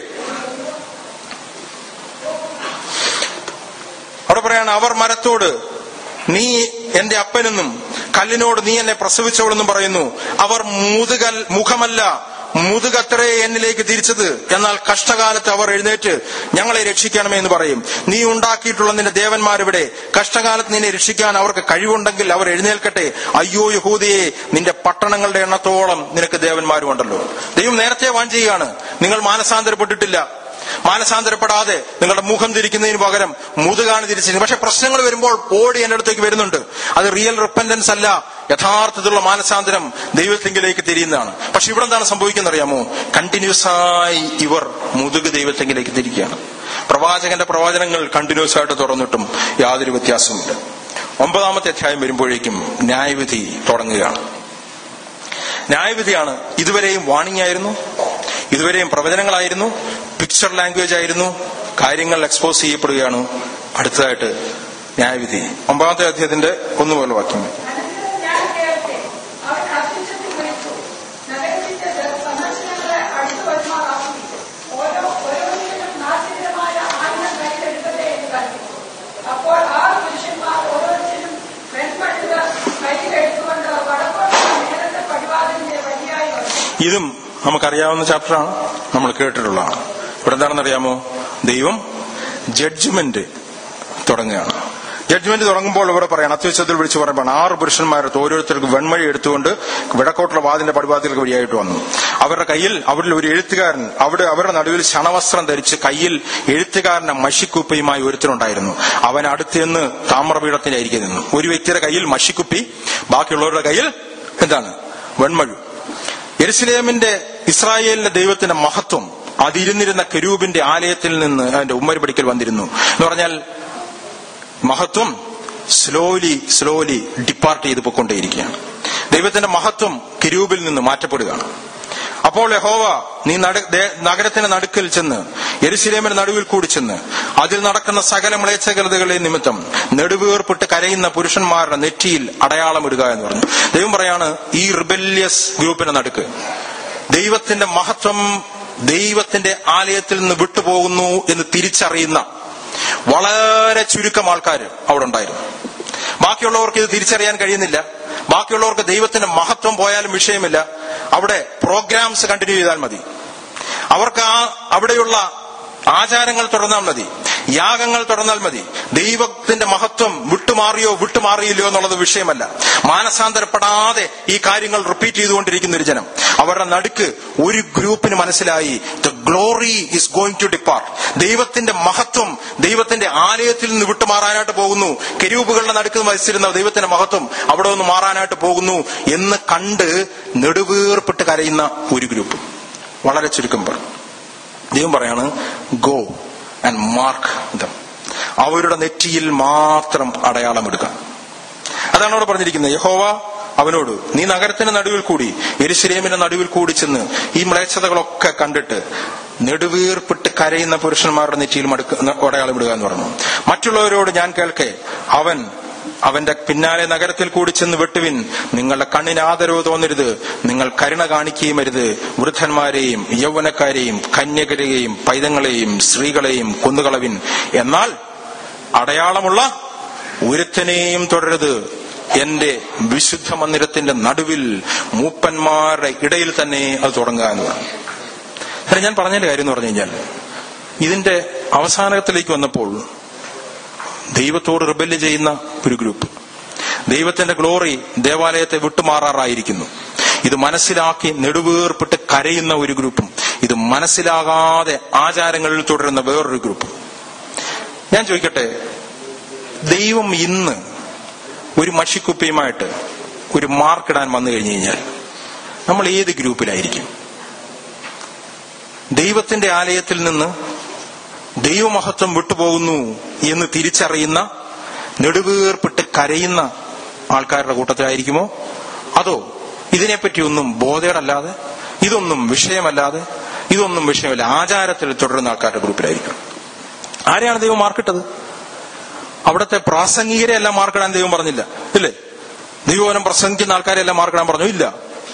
B: അവിടെ പറയാണ്, അവർ മരത്തോട് നീ എന്റെ അപ്പനെന്നും കല്ലിനോട് നീ എന്നെ പ്രസവിച്ചോളെന്നും പറയുന്നു. അവർ മുതുകൽ മുഖമല്ല മുതുകത്രേ എന്നിലേക്ക് തിരിച്ചത്. എന്നാൽ കഷ്ടകാലത്ത് അവർ എഴുന്നേറ്റ് ഞങ്ങളെ രക്ഷിക്കണമേ എന്ന് പറയും. നീ ഉണ്ടാക്കിയിട്ടുള്ള നിന്റെ ദേവന്മാരിവിടെ, കഷ്ടകാലത്ത് നിന്നെ രക്ഷിക്കാൻ അവർക്ക് കഴിവുണ്ടെങ്കിൽ അവർ എഴുന്നേൽക്കട്ടെ. അയ്യോ യഹൂദയെ, നിന്റെ പട്ടണങ്ങളുടെ എണ്ണത്തോളം നിനക്ക് ദേവന്മാരുമുണ്ടല്ലോ. ദൈവം നേരത്തെ വാൺ ചെയ്യുകയാണ്, നിങ്ങൾ മാനസാന്തരപ്പെട്ടിട്ടില്ല. മാനസാന്തരപ്പെടാതെ നിങ്ങളുടെ മുഖം തിരിക്കുന്നതിന് പകരം മുതുകാണ് തിരിച്ചിരിക്കുന്നത്. പക്ഷെ പ്രശ്നങ്ങൾ വരുമ്പോൾ ഓടി എന്റെ അടുത്തേക്ക് വരുന്നുണ്ട്. അത് റിയൽ റിപ്പന്റൻസ് അല്ല, യഥാർത്ഥത്തിലുള്ള മാനസാന്തരം ദൈവത്തെങ്കിലേക്ക് തിരിയുന്നതാണ്. പക്ഷെ ഇവിടെ എന്താണ് സംഭവിക്കുന്നത് അറിയാമോ? കണ്ടിന്യൂസ് ആയി ഇവർ മുതുക് ദൈവത്തെങ്കിലേക്ക് തിരിക്കുകയാണ്. പ്രവാചകന്റെ പ്രവചനങ്ങൾ കണ്ടിന്യൂസ് ആയിട്ട് തുറന്നിട്ടും യാതൊരു വ്യത്യാസവുമില്ല. ഒമ്പതാമത്തെ അധ്യായം വരുമ്പോഴേക്കും ന്യായവിധി തുടങ്ങുകയാണ്. ന്യായവിധിയാണ്. ഇതുവരെയും വാണിംഗ് ആയിരുന്നു, ഇതുവരെയും പ്രവചനങ്ങളായിരുന്നു, പിക്ചർ ലാംഗ്വേജ് ആയിരുന്നു. കാര്യങ്ങൾ എക്സ്പോസ് ചെയ്യപ്പെടുകയാണ്. അടുത്തതായിട്ട് ന്യായവിധി. ഒമ്പതാമത്തെ അധ്യായത്തിന്റെ ഒന്നുപോലെ വാക്യം. ഇതും നമുക്കറിയാവുന്ന ചാപ്റ്ററാണ്, നമ്മൾ കേട്ടിട്ടുള്ളതാണ്. ഇവിടെ എന്താണെന്നറിയാമോ? ദൈവം ജഡ്ജ്മെന്റ് തുടങ്ങുകയാണ്. ജഡ്ജ്മെന്റ് തുടങ്ങുമ്പോൾ ഇവിടെ പറയണം, അത്യുച്ചത്തിൽ വിളിച്ചു പറയുമ്പോൾ ആറ് പുരുഷന്മാരത്ത് ഓരോരുത്തർക്ക് വെൺമഴി എടുത്തുകൊണ്ട് വിടക്കോട്ടുള്ള വാതിന്റെ പടിവാതിൽക്ക് വഴിയായിട്ട് വന്നു. അവരുടെ കയ്യിൽ അവരിൽ ഒരു എഴുത്തുകാരൻ, അവിടെ അവരുടെ നടുവിൽ ശണവസ്ത്രം ധരിച്ച് കയ്യിൽ എഴുത്തുകാരന്റെ മഷിക്കുപ്പയുമായി ഒരുത്തനുണ്ടായിരുന്നു. അവൻ അടുത്തുനിന്ന് താമ്രപീഠത്തിന്റെ അരികെ നിന്നു. ഒരു വ്യക്തിയുടെ കയ്യിൽ മഷിക്കുപ്പി, ബാക്കിയുള്ളവരുടെ കയ്യിൽ എന്താണ്? വെൺമഴു. യെരുശലേമിന്റെ ഇസ്രായേലിന്റെ ദൈവത്തിന്റെ മഹത്വം അതിരുന്നിരുന്ന കെരൂബിന്റെ ആലയത്തിൽ നിന്ന് അതിന്റെ ഉമ്മരിപടിക്കൽ വന്നിരുന്നു എന്ന് പറഞ്ഞാൽ മഹത്വം സ്ലോലി സ്ലോലി ഡിപ്പാർട്ട് ചെയ്ത് പോയിക്കൊണ്ടേയിരിക്കുകയാണ്. ദൈവത്തിന്റെ മഹത്വം കെരൂബിൽ നിന്ന് മാറ്റപ്പെടുകയാണ്. അപ്പോൾ യഹോവ നീ നഗരത്തിന്റെ നടുക്കിൽ ചെന്ന് യെരുശലേമിന്റെ നടുവിൽ കൂടി ചെന്ന് അതിൽ നടക്കുന്ന സകല മ്ലേച്ഛകൃതകളെ നിമിത്തം നെടുവീർപ്പിട്ട് കരയുന്ന പുരുഷന്മാരുടെ നെറ്റിയിൽ അടയാളമിടുക എന്ന് പറഞ്ഞു. ദൈവം പറയാണ്, ഈ റിബല്യസ് ഗ്രൂപ്പിന്റെ നടുക്ക് ദൈവത്തിന്റെ മഹത്വം ദൈവത്തിന്റെ ആലയത്തിൽ നിന്ന് വിട്ടുപോകുന്നു എന്ന് തിരിച്ചറിയുന്ന വളരെ ചുരുക്കം ആൾക്കാർ അവിടെ ഉണ്ടായിരുന്നു. ബാക്കിയുള്ളവർക്ക് ഇത് തിരിച്ചറിയാൻ കഴിയുന്നില്ല. ബാക്കിയുള്ളവർക്ക് ദൈവത്തിന്റെ മഹത്വം പോയാലും വിഷയമില്ല, അവിടെ പ്രോഗ്രാംസ് കണ്ടിന്യൂ ചെയ്താൽ മതി. അവർക്ക് ആ അവിടെയുള്ള ആചാരങ്ങൾ തുടർന്നാൽ മതി, യാഗങ്ങൾ തുടർന്നാൽ മതി. ദൈവത്തിന്റെ മഹത്വം വിട്ടുമാറിയോ വിട്ടുമാറിയില്ലയോ എന്നുള്ളത് വിഷയമല്ല. മാനസാന്തരപ്പെടാതെ ഈ കാര്യങ്ങൾ റിപ്പീറ്റ് ചെയ്തുകൊണ്ടിരിക്കുന്ന ഒരു ജനം, അവരുടെ നടുക്ക് ഒരു ഗ്രൂപ്പിന് മനസ്സിലായി, the glory is going to depart. ദൈവത്തിന്റെ മഹത്വം ദൈവത്തിന്റെ ആലയത്തിൽ നിന്ന് വിട്ടുമാറാനായിട്ട് പോകുന്നു. കെരൂബുകളുടെ നടുക്ക് വസിച്ചിരുന്ന ദൈവത്തിന്റെ മഹത്വം അവിടെ നിന്ന് മാറാനായിട്ട് പോകുന്നു എന്ന് കണ്ട് നെടുവീർപ്പിട്ട് കരയുന്ന ഒരു ഗ്രൂപ്പ്, വളരെ ചുരുക്കം പേർ. ദൈവം പറയാണ്, ഗോ ആൻഡ് മാർക്ക് ദം. അവരുടെ നെറ്റിയിൽ മാത്രം അടയാളമെടുക്കുക. അതാണ് അവിടെ പറഞ്ഞിരിക്കുന്നത്. യഹോവ അവനോട് നീ നഗരത്തിന്റെ നടുവിൽ കൂടി യെരുശലേമിന്റെ നടുവിൽ കൂടി ചെന്ന് ഈ മ്ലേച്ഛതകളൊക്കെ കണ്ടിട്ട് നെടുവീർപ്പിട്ട് കരയുന്ന പുരുഷന്മാരുടെ നെറ്റിയിൽ മടുക്കുന്ന അടയാളം ഇടുക എന്ന് പറഞ്ഞു. മറ്റുള്ളവരോട് ഞാൻ കേൾക്കെ, അവൻ അവന്റെ പിന്നാലെ നഗരത്തിൽ കൂടി ചെന്ന് വെട്ടുവിൻ. നിങ്ങളുടെ കണ്ണിന് ആദരവ് തോന്നരുത്. നിങ്ങൾ കരുണ കാണിക്കുകയും അരുത്. വൃദ്ധന്മാരെയും യൗവനക്കാരെയും കന്യകരെയും പൈതങ്ങളെയും സ്ത്രീകളെയും കൊന്നുകളവിൻ. എന്നാൽ അടയാളമുള്ള ഒരുത്തനെയും തുടരരുത്. എന്റെ വിശുദ്ധ മന്ദിരത്തിന്റെ നടുവിൽ മൂപ്പന്മാരുടെ ഇടയിൽ തന്നെ അത് തുടങ്ങുക എന്ന് പറഞ്ഞു. അല്ല, ഞാൻ പറഞ്ഞതിന്റെ കാര്യം എന്ന് പറഞ്ഞു കഴിഞ്ഞാൽ, ഇതിന്റെ അവസാനത്തിലേക്ക് വന്നപ്പോൾ ദൈവത്തോട് റിബല്യ ചെയ്യുന്ന ഒരു ഗ്രൂപ്പ്, ദൈവത്തിന്റെ ഗ്ലോറി ദേവാലയത്തെ വിട്ടുമാറാറായിരിക്കുന്നു. ഇത് മനസ്സിലാക്കി നെടുവേർപ്പിട്ട് കരയുന്ന ഒരു ഗ്രൂപ്പും, ഇത് മനസ്സിലാകാതെ ആചാരങ്ങളിൽ തുടരുന്ന വേറൊരു ഗ്രൂപ്പും. ഞാൻ ചോദിക്കട്ടെ, ദൈവം ഇന്ന് ഒരു മഷിക്കുപ്പിയുമായിട്ട് ഒരു മാർക്കിടാൻ വന്നു കഴിഞ്ഞു കഴിഞ്ഞാൽ നമ്മൾ ഏത് ഗ്രൂപ്പിലായിരിക്കും? ദൈവത്തിന്റെ ആലയത്തിൽ നിന്ന് ദൈവമഹത്വം വിട്ടുപോകുന്നു എന്ന് തിരിച്ചറിയുന്ന നെടുവീർപ്പിട്ട് കരയുന്ന ആൾക്കാരുടെ കൂട്ടത്തിലായിരിക്കുമോ? അതോ ഇതിനെപ്പറ്റി ഒന്നും ബോധേടല്ലാതെ, ഇതൊന്നും വിഷയമല്ലാതെ, ഇതൊന്നും വിഷയമല്ല ആചാരത്തിൽ തുടരുന്ന ആൾക്കാരുടെ ഗ്രൂപ്പിലായിരിക്കും? ആരെയാണ് ദൈവം മാർക്കിട്ടത്? അവിടുത്തെ പ്രാസംഗികരെ എല്ലാം മാർക്കിടാൻ ദൈവം പറഞ്ഞില്ല, ഇല്ലേ? ദൈവവനം പ്രസംഗിക്കുന്ന ആൾക്കാരെ എല്ലാം മാർക്കിടാൻ പറഞ്ഞു, ഇല്ല.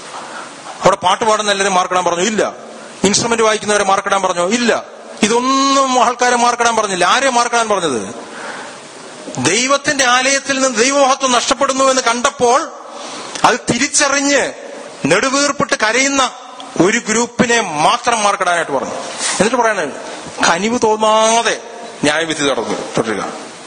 B: അവിടെ പാട്ട് പാടുന്ന എല്ലാവരും മാർക്കിടാൻ പറഞ്ഞു, ഇല്ല. ഇൻസ്ട്രുമെന്റ് വായിക്കുന്നവരെ മാർക്കിടാൻ പറഞ്ഞു, ഇല്ല. ഇതൊന്നും ആൾക്കാരെ മാർക്കിടാൻ പറഞ്ഞില്ല. ആരെ മാർക്കിടാൻ പറഞ്ഞത്? ദൈവത്തിന്റെ ആലയത്തിൽ നിന്ന് ദൈവമഹത്വം നഷ്ടപ്പെടുന്നു എന്ന് കണ്ടപ്പോൾ അത് തിരിച്ചറിഞ്ഞ് നെടുവീർപ്പിട്ട് കരയുന്ന ഒരു ഗ്രൂപ്പിനെ മാത്രം മാർക്കിടാനായിട്ട് പറഞ്ഞു. എന്നിട്ട് പറയണ, കനിവ് തോന്നാതെ ന്യായവിധി തുടർന്നു തുടരുക.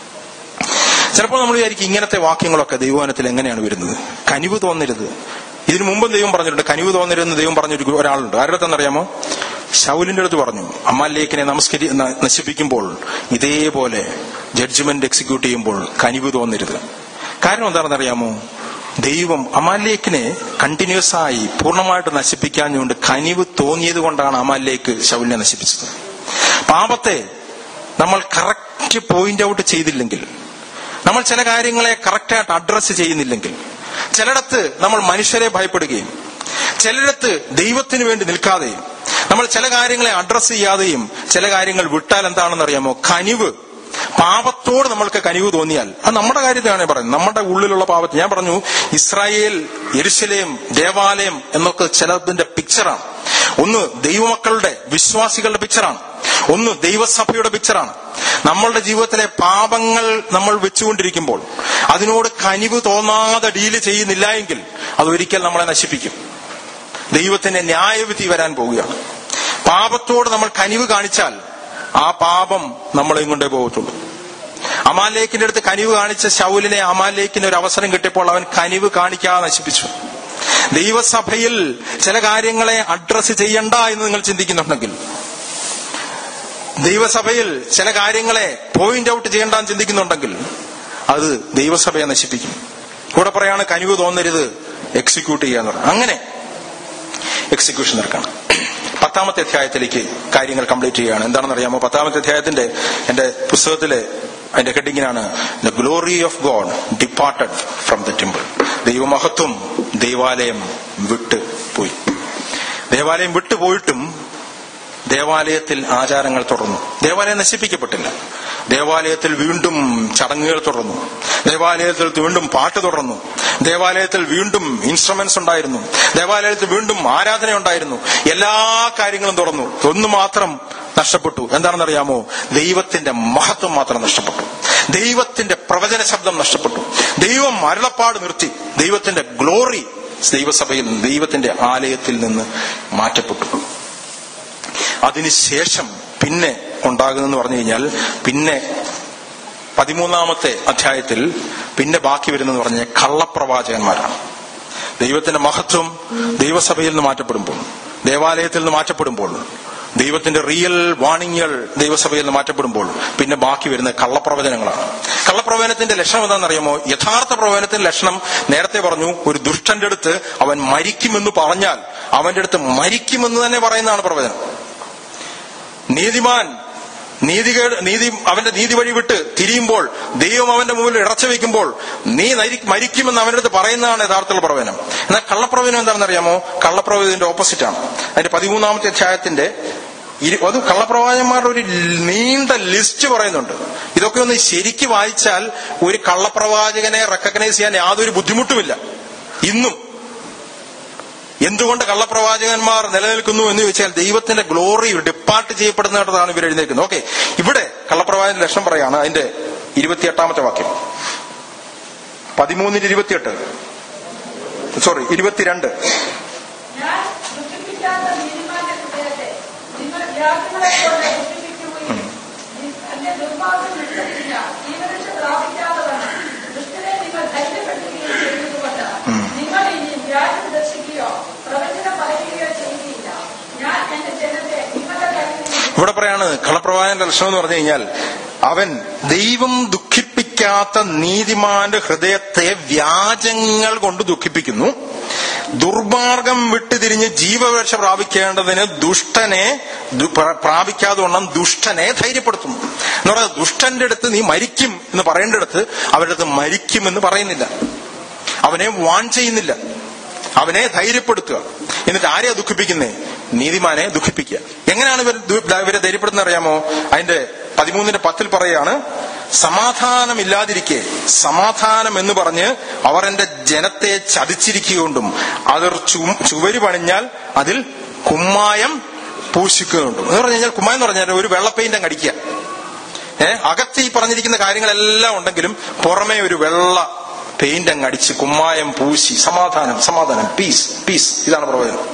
B: ചിലപ്പോൾ നമ്മൾ വിചാരിക്കും ഇങ്ങനത്തെ വാക്യങ്ങളൊക്കെ ദൈവവചനത്തിൽ എങ്ങനെയാണ് വരുന്നത്? കനിവ് തോന്നരുത്. ഇതിനു മുമ്പ് ദൈവം പറഞ്ഞിട്ടുണ്ട് കനിവ് തോന്നരുതെന്ന് ദൈവം പറഞ്ഞൊരു ഒരാളുണ്ട്. ആരുടെ അടുത്തെന്നറിയാമോ? ശൗലിന്റെ അടുത്ത് പറഞ്ഞു, അമാലേക്കിനെ നമസ്കരി നശിപ്പിക്കുമ്പോൾ ഇതേപോലെ ജഡ്ജ്മെന്റ് എക്സിക്യൂട്ട് ചെയ്യുമ്പോൾ കനിവ് തോന്നരുത്. കാരണം എന്താണെന്നറിയാമോ? ദൈവം അമാലേക്കിനെ കണ്ടിന്യൂസ് ആയി പൂർണ്ണമായിട്ട് നശിപ്പിക്കാഞ്ഞുകൊണ്ട് കനിവ് തോന്നിയത് കൊണ്ടാണ് അമാലേക്ക് ശൗലിനെ നശിപ്പിച്ചത്. പാപത്തെ നമ്മൾ കറക്റ്റ് പോയിന്റ് ഔട്ട് ചെയ്തില്ലെങ്കിൽ, നമ്മൾ ചില കാര്യങ്ങളെ കറക്റ്റായിട്ട് അഡ്രസ് ചെയ്യുന്നില്ലെങ്കിൽ, ചിലയിടത്ത് നമ്മൾ മനുഷ്യരെ ഭയപ്പെടുകയും ചിലയിടത്ത് ദൈവത്തിന് വേണ്ടി നിൽക്കാതെയും നമ്മൾ ചില കാര്യങ്ങളെ അഡ്രസ് ചെയ്യാതെയും ചില കാര്യങ്ങൾ വിട്ടാൽ എന്താണെന്ന് അറിയാമോ? കനിവ്. പാപത്തോട് നമ്മൾക്ക് കനിവ് തോന്നിയാൽ, അത് നമ്മുടെ കാര്യത്തെയാണ് പറയുന്നത്, നമ്മുടെ ഉള്ളിലുള്ള പാപത്തെ. ഞാൻ പറഞ്ഞു, ഇസ്രായേൽ, യെരുശലേം, ദേവാലയം എന്നൊക്കെ ചിലതിന്റെ പിക്ചറാണ്. ഒന്ന് ദൈവമക്കളുടെ വിശ്വാസികളുടെ പിക്ചറാണ്, ഒന്ന് ദൈവസഭയുടെ പിക്ചറാണ്. നമ്മളുടെ ജീവിതത്തിലെ പാപങ്ങൾ നമ്മൾ വെച്ചുകൊണ്ടിരിക്കുമ്പോൾ അതിനോട് കനിവ് തോന്നാതെ ഡീല് ചെയ്യുന്നില്ല എങ്കിൽ അതൊരിക്കൽ നമ്മളെ നശിപ്പിക്കും. ദൈവത്തിന്റെ ന്യായവിധി വരാൻ പോവുകയാണ്. പാപത്തോട് നമ്മൾ കനിവ് കാണിച്ചാൽ ആ പാപം നമ്മളെയും കൊണ്ടേ പോകത്തുള്ളൂ. അമാലേക്കിന്റെ അടുത്ത് കനിവ് കാണിച്ച ശൗലിനെ അമാലേക്കിന് ഒരു അവസരം കിട്ടിയപ്പോൾ അവൻ കനിവ് കാണിക്കാതെ നശിപ്പിച്ചു. ദൈവസഭയിൽ ചില കാര്യങ്ങളെ അഡ്രസ് ചെയ്യണ്ട എന്ന് നിങ്ങൾ ചിന്തിക്കുന്നുണ്ടെങ്കിൽ, ദൈവസഭയിൽ ചില കാര്യങ്ങളെ പോയിന്റ് ഔട്ട് ചെയ്യണ്ടെന്ന് ചിന്തിക്കുന്നുണ്ടെങ്കിൽ അത് ദൈവസഭയെ നശിപ്പിക്കും. കൂടെ പറയാണ് കനിവ് തോന്നരുത്, എക്സിക്യൂട്ട് ചെയ്യാന്ന് പറഞ്ഞു. അങ്ങനെ എക്സിക്യൂഷൻ നടക്കണം. പത്താമത്തെ അധ്യായത്തിലേക്ക് കാര്യങ്ങൾ കംപ്ലീറ്റ് ചെയ്യുകയാണ്. എന്താണെന്ന് അറിയാമോ? പത്താമത്തെ അധ്യായത്തിന്റെ എന്റെ പുസ്തകത്തിലെ അതിന്റെ ഹെഡിങ്ങിനാണ് the glory of God departed from the temple. ദൈവമഹത്വം ദേവാലയം വിട്ട് പോയി. ദേവാലയം വിട്ടുപോയിട്ടും ദേവാലയത്തിൽ ആചാരങ്ങൾ തുടർന്നു. ദേവാലയം നശിപ്പിക്കപ്പെട്ടില്ല. ദേവാലയത്തിൽ വീണ്ടും ചടങ്ങുകൾ തുടർന്നു. ദേവാലയത്തിൽ വീണ്ടും പാട്ട് തുടർന്നു. ദേവാലയത്തിൽ വീണ്ടും ഇൻസ്ട്രുമെന്റ്സ് ഉണ്ടായിരുന്നു. ദേവാലയത്തിൽ വീണ്ടും ആരാധന ഉണ്ടായിരുന്നു. എല്ലാ കാര്യങ്ങളും തുടർന്നു. ഒന്ന് മാത്രം നഷ്ടപ്പെട്ടു. എന്താണെന്നറിയാമോ? ദൈവത്തിന്റെ മഹത്വം മാത്രം നഷ്ടപ്പെട്ടു. ദൈവത്തിന്റെ പ്രവചന ശബ്ദം നഷ്ടപ്പെട്ടു. ദൈവം അരുളപ്പാട് നിർത്തി. ദൈവത്തിന്റെ ഗ്ലോറി ദൈവസഭയിൽ, ദൈവത്തിന്റെ ആലയത്തിൽ നിന്ന് മാറ്റപ്പെട്ടു. അതിനുശേഷം പിന്നെ ഉണ്ടാകുന്നെന്ന് പറഞ്ഞു കഴിഞ്ഞാൽ, പിന്നെ പതിമൂന്നാമത്തെ അധ്യായത്തിൽ പിന്നെ ബാക്കി വരുന്നെന്ന് പറഞ്ഞാൽ കള്ളപ്രവാചകന്മാരാണ്. ദൈവത്തിന്റെ മഹത്വം ദൈവസഭയിൽ നിന്ന് മാറ്റപ്പെടുമ്പോൾ, ദേവാലയത്തിൽ നിന്ന് മാറ്റപ്പെടുമ്പോൾ, ദൈവത്തിന്റെ റിയൽ വാണിംഗുകൾ ദൈവസഭയിൽ നിന്ന് മാറ്റപ്പെടുമ്പോൾ പിന്നെ ബാക്കി വരുന്ന കള്ളപ്രവചനങ്ങളാണ്. കള്ളപ്രവചനത്തിന്റെ ലക്ഷണം എന്താണെന്നറിയാമോ? യഥാർത്ഥ പ്രവചനത്തിന്റെ ലക്ഷണം നേരത്തെ പറഞ്ഞു. ഒരു ദുഷ്ടന്റെ അടുത്ത് അവൻ മരിക്കുമെന്ന് പറഞ്ഞാൽ അവന്റെ അടുത്ത് മരിക്കുമെന്ന് തന്നെ പറയുന്നതാണ് പ്രവചനം. നീതിമാൻ നീതികേട് നീതി അവന്റെ നീതി വഴി വിട്ട് തിരിയുമ്പോൾ ദൈവം അവന്റെ മുമ്പിൽ ഇടച്ചു വെക്കുമ്പോൾ നീ മരിക്കുമെന്ന് അവന്റെ അടുത്ത് പറയുന്നതാണ് യഥാർത്ഥ പ്രവചനം. എന്നാൽ കള്ളപ്രവചനം എന്താണെന്ന് അറിയാമോ? കള്ളപ്രവചനത്തിന്റെ ഓപ്പോസിറ്റ് ആണ്. അതിന്റെ പതിമൂന്നാമത്തെ അധ്യായത്തിന്റെ അത് കള്ളപ്രവാചകന്മാരുടെ ഒരു നീണ്ട ലിസ്റ്റ് പറയുന്നുണ്ട്. ഇതൊക്കെ ഒന്ന് ശരിക്ക് വായിച്ചാൽ ഒരു കള്ളപ്രവാചകനെ റെക്കഗ്നൈസ് ചെയ്യാൻ യാതൊരു ബുദ്ധിമുട്ടുമില്ല ഇന്നും. എന്തുകൊണ്ട് കള്ളപ്രവാചകന്മാർ നിലനിൽക്കുന്നു എന്ന് ചോദിച്ചാൽ ദൈവത്തിന്റെ ഗ്ലോറി ഡിപ്പാർട്ട് ചെയ്യപ്പെടുന്നിടത്താണ് ഇവർ എഴുന്നേൽക്കുന്നത്. ഓക്കെ, ഇവിടെ കള്ളപ്രവാചകന്റെ ലക്ഷണം പറയാണ്. അതിന്റെ ഇരുപത്തിയെട്ടാമത്തെ വാക്യം, പതിമൂന്നിന് ഇരുപത്തിയെട്ട് സോറി ഇരുപത്തിരണ്ട്.
D: ഞാൻ ദുഃഖിപ്പിക്കാത്ത നീതിമാന്റെ ഹൃദയത്തെ നിങ്ങൾ വ്യാകുലങ്ങളെ കൊണ്ട് ദുഃഖിപ്പിക്കുകയും എന്റെ ദുർഭാഗ്യം വിട്ടതില്ല ജീവരക്ഷ പ്രാപിക്കാത്തവണ്ണം ദുഷ്ടനെ നിങ്ങൾ ധൈര്യപ്പെടുത്തുകയും ചെയ്തതുകൊണ്ട് നിങ്ങൾ ഇനി വ്യാജം ദർശിക്കുകയോ പ്രവചനം പറയുകയോ ചെയ്യുകയില്ല. ഞാൻ എന്റെ ജനത്തെ നിങ്ങളുടെ കയ്യിൽ.
B: ഇവിടെ പറയാണ് കള്ളപ്രവാചകന്റെ ലക്ഷണം എന്ന് പറഞ്ഞു കഴിഞ്ഞാൽ അവൻ ദൈവം ദുഃഖിപ്പിക്കാത്ത നീതിമാന്റെ ഹൃദയത്തെ വ്യാജങ്ങൾ കൊണ്ട് ദുഃഖിപ്പിക്കുന്നു. ദുർമാർഗം വിട്ടുതിരിഞ്ഞ് ജീവരക്ഷ പ്രാപിക്കേണ്ടതിന് ദുഷ്ടനെ പ്രാപിക്കാതെ വണ്ണം ദുഷ്ടനെ ധൈര്യപ്പെടുത്തുന്നു എന്ന് പറയുന്നത്. ദുഷ്ടന്റെ അടുത്ത് നീ മരിക്കും എന്ന് പറയേണ്ടടുത്ത് അവരുടെ അടുത്ത് മരിക്കും എന്ന് പറയുന്നില്ല. അവനെ വാൺ ചെയ്യുന്നില്ല, അവനെ ധൈര്യപ്പെടുത്തുക. എന്നിട്ട് ആരെയാ ദുഃഖിപ്പിക്കുന്നേ? നീതിമാനെ ദുഃഖിപ്പിക്കുക. എങ്ങനെയാണ് ഇവർ ഇവരെ ധൈര്യപ്പെടുത്തുന്നത് അറിയാമോ? അതിന്റെ പതിമൂന്നിന്റെ പത്തിൽ പറയാണ്, സമാധാനമില്ലാതിരിക്കെ സമാധാനം എന്ന് പറഞ്ഞ് അവർ എന്റെ ജനത്തെ ചതിച്ചിരിക്കൊണ്ടും അവർ ചുവര് പണിഞ്ഞാൽ അതിൽ കുമ്മായം പൂശിക്കുന്നുണ്ടും. എന്ന് പറഞ്ഞു കഴിഞ്ഞാൽ കുമ്മായം എന്ന് പറഞ്ഞാൽ ഒരു വെള്ള പെയിന്റ് അങ്ങ് അടിക്കുക. ഏഹ് അകത്ത് ഈ പറഞ്ഞിരിക്കുന്ന കാര്യങ്ങളെല്ലാം ഉണ്ടെങ്കിലും പുറമേ ഒരു വെള്ള പെയിന്റ് അങ്ങ് അടിച്ച് കുമ്മായം പൂശി സമാധാനം സമാധാനം പീസ് പീസ്. ഇതാണ് പ്രവചനം.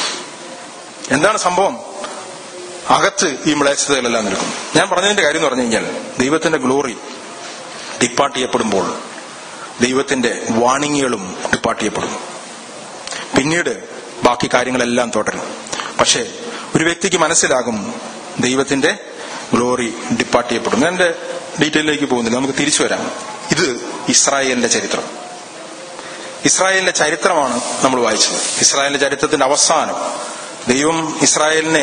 B: എന്താണ് സംഭവം? അകത്ത് ഈ മ്ലേച്ഛതകളെല്ലാം നിൽക്കും. ഞാൻ പറഞ്ഞതിന്റെ കാര്യം എന്ന് പറഞ്ഞു കഴിഞ്ഞാൽ ദൈവത്തിന്റെ ഗ്ലോറി ഡിപ്പാർട്ട് ചെയ്യപ്പെടുമ്പോൾ ദൈവത്തിന്റെ വാണിങ്ങുകളും ഡിപ്പാർട്ട് ചെയ്യപ്പെടും. പിന്നീട് ബാക്കി കാര്യങ്ങളെല്ലാം തുടരും. പക്ഷെ ഒരു വ്യക്തിക്ക് മനസ്സിലാകും ദൈവത്തിന്റെ ഗ്ലോറി ഡിപ്പാർട്ട് ചെയ്യപ്പെടും. ഞാൻ എന്റെ ഡീറ്റെയിലേക്ക് പോകുന്നില്ല, നമുക്ക് തിരിച്ചു വരാം. ഇത് ഇസ്രായേലിന്റെ ചരിത്രം. ഇസ്രായേലിന്റെ ചരിത്രമാണ് നമ്മൾ വായിച്ചത്. ഇസ്രായേലിന്റെ ചരിത്രത്തിന്റെ അവസാനം ദൈവം ഇസ്രായേലിനെ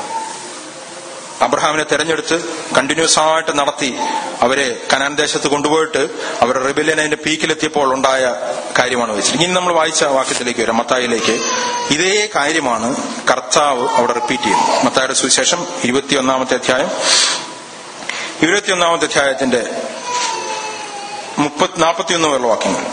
B: അബ്രഹാമിനെ തെരഞ്ഞെടുത്ത് കണ്ടിന്യൂസ് ആയിട്ട് നടത്തി അവരെ കനാൻ ദേശത്ത് കൊണ്ടുപോയിട്ട് അവരുടെ റിബല്യൻ അതിന്റെ പീക്കിലെത്തിയപ്പോൾ ഉണ്ടായ കാര്യമാണ് വെച്ചത്. ഇനി നമ്മൾ വായിച്ച വാക്യത്തിലേക്ക് വരാം, മത്തായിലേക്ക്. ഇതേ കാര്യമാണ് കർത്താവ് അവിടെ റിപ്പീറ്റ് ചെയ്യുന്നത്. മത്തായിയുടെ സുവിശേഷം ഇരുപത്തിയൊന്നാമത്തെ അധ്യായം ഇരുപത്തിയൊന്നാമത്തെ അധ്യായത്തിന്റെ മുപ്പത്തി നാൽപ്പത്തിയൊന്ന് വരെയുള്ള വാക്യങ്ങൾ.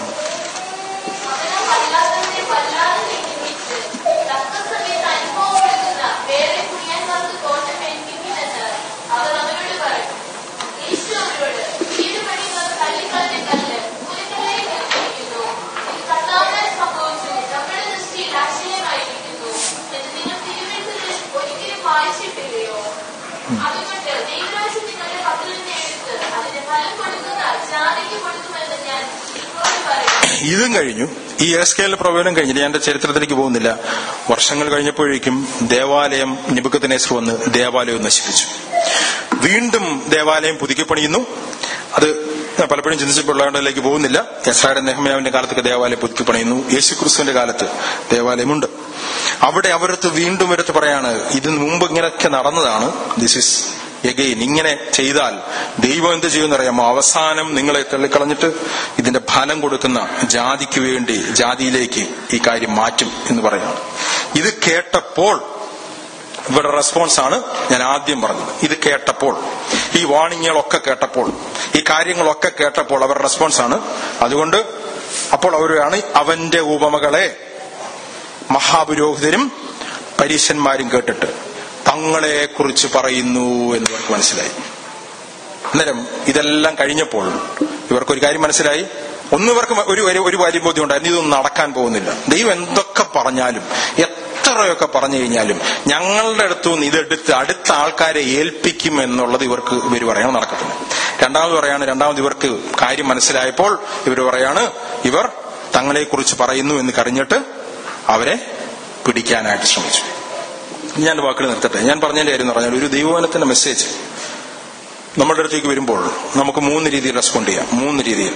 B: ഇതും കഴിഞ്ഞു. ഈ എസ്കേലിന്റെ പ്രവചനം കഴിഞ്ഞിട്ട് ഞാൻ എന്റെ ചരിത്രത്തിലേക്ക് പോകുന്നില്ല. വർഷങ്ങൾ കഴിഞ്ഞപ്പോഴേക്കും ദേവാലയം നെബൂഖദ്നേസർ വന്ന് ദേവാലയം നശിപ്പിച്ചു. വീണ്ടും ദേവാലയം പുതുക്കിപ്പണിയുന്നു. അത് പലപ്പോഴും ചിന്തിച്ചപ്പോഴേക്ക് പോകുന്നില്ല. എസ്രായുടെ നെഹമ്യാവിന്റെ കാലത്തൊക്കെ ദേവാലയം പുതുക്കിപ്പണിയുന്നു. യേശുക്രിസ്തുവിന്റെ കാലത്ത് ദേവാലയമുണ്ട്. അവിടെ അവരടുത്ത് വീണ്ടും അവരടുത്ത് പറയാണ്, ഇത് മുമ്പ് ഇങ്ങനെയൊക്കെ നടന്നതാണ്. This is again. ഇങ്ങനെ ചെയ്താൽ ദൈവം എന്ത് ചെയ്യുമെന്ന് അറിയാമോ? അവസാനം നിങ്ങളെ തള്ളിക്കളഞ്ഞിട്ട് ഇതിന്റെ ഫലം കൊടുക്കുന്ന ജാതിക്ക് വേണ്ടി ജാതിയിലേക്ക് ഈ കാര്യം മാറ്റും എന്ന് പറയാണ്. ഇത് കേട്ടപ്പോൾ ഇവരുടെ റെസ്പോൺസാണ് ഞാൻ ആദ്യം പറഞ്ഞത്. ഇത് കേട്ടപ്പോൾ, ഈ വാണിങ്ങുകളൊക്കെ കേട്ടപ്പോൾ, ഈ കാര്യങ്ങളൊക്കെ കേട്ടപ്പോൾ അവരുടെ റെസ്പോൺസാണ്. അതുകൊണ്ട് അപ്പോൾ അവരാണ് അവന്റെ ഉപമകളെ മഹാപുരോഹിതരും പരീശന്മാരും കേട്ടിട്ട് തങ്ങളെ കുറിച്ച് പറയുന്നു എന്നവർക്ക് മനസ്സിലായി. അന്നേരം ഇതെല്ലാം കഴിഞ്ഞപ്പോൾ ഇവർക്കൊരു കാര്യം മനസ്സിലായി. ഒന്ന് ഇവർക്ക് ഒരു ഒരു കാര്യം ബോധ്യം ഉണ്ടായിരുന്നു, ഇതൊന്നും നടക്കാൻ പോകുന്നില്ല. ദൈവം എന്തൊക്കെ പറഞ്ഞാലും എത്രയൊക്കെ പറഞ്ഞു കഴിഞ്ഞാലും ഞങ്ങളുടെ അടുത്തുനിന്ന് ഇതെടുത്ത് അടുത്ത ആൾക്കാരെ ഏൽപ്പിക്കും എന്നുള്ളത് ഇവർക്ക് ഇവർ പറയണം നടക്കത്തില്ല. രണ്ടാമത് പറയാണ്, രണ്ടാമത് ഇവർക്ക് കാര്യം മനസ്സിലായപ്പോൾ ഇവർ പറയാണ് ഇവർ തങ്ങളെ കുറിച്ച് പറയുന്നു എന്ന് കറിഞ്ഞിട്ട് അവരെ പിടിക്കാനായിട്ട് ശ്രമിച്ചു. ഞാൻ വാക്കുകൾ നിർത്തട്ടെ. ഞാൻ പറഞ്ഞതിന്റെ കാര്യം എന്ന് പറഞ്ഞാൽ ഒരു ദൈവവചനത്തിന്റെ മെസ്സേജ് നമ്മുടെ അടുത്തേക്ക് വരുമ്പോൾ നമുക്ക് മൂന്ന് രീതിയിൽ റെസ്പോണ്ട് ചെയ്യാം. മൂന്ന് രീതിയിൽ.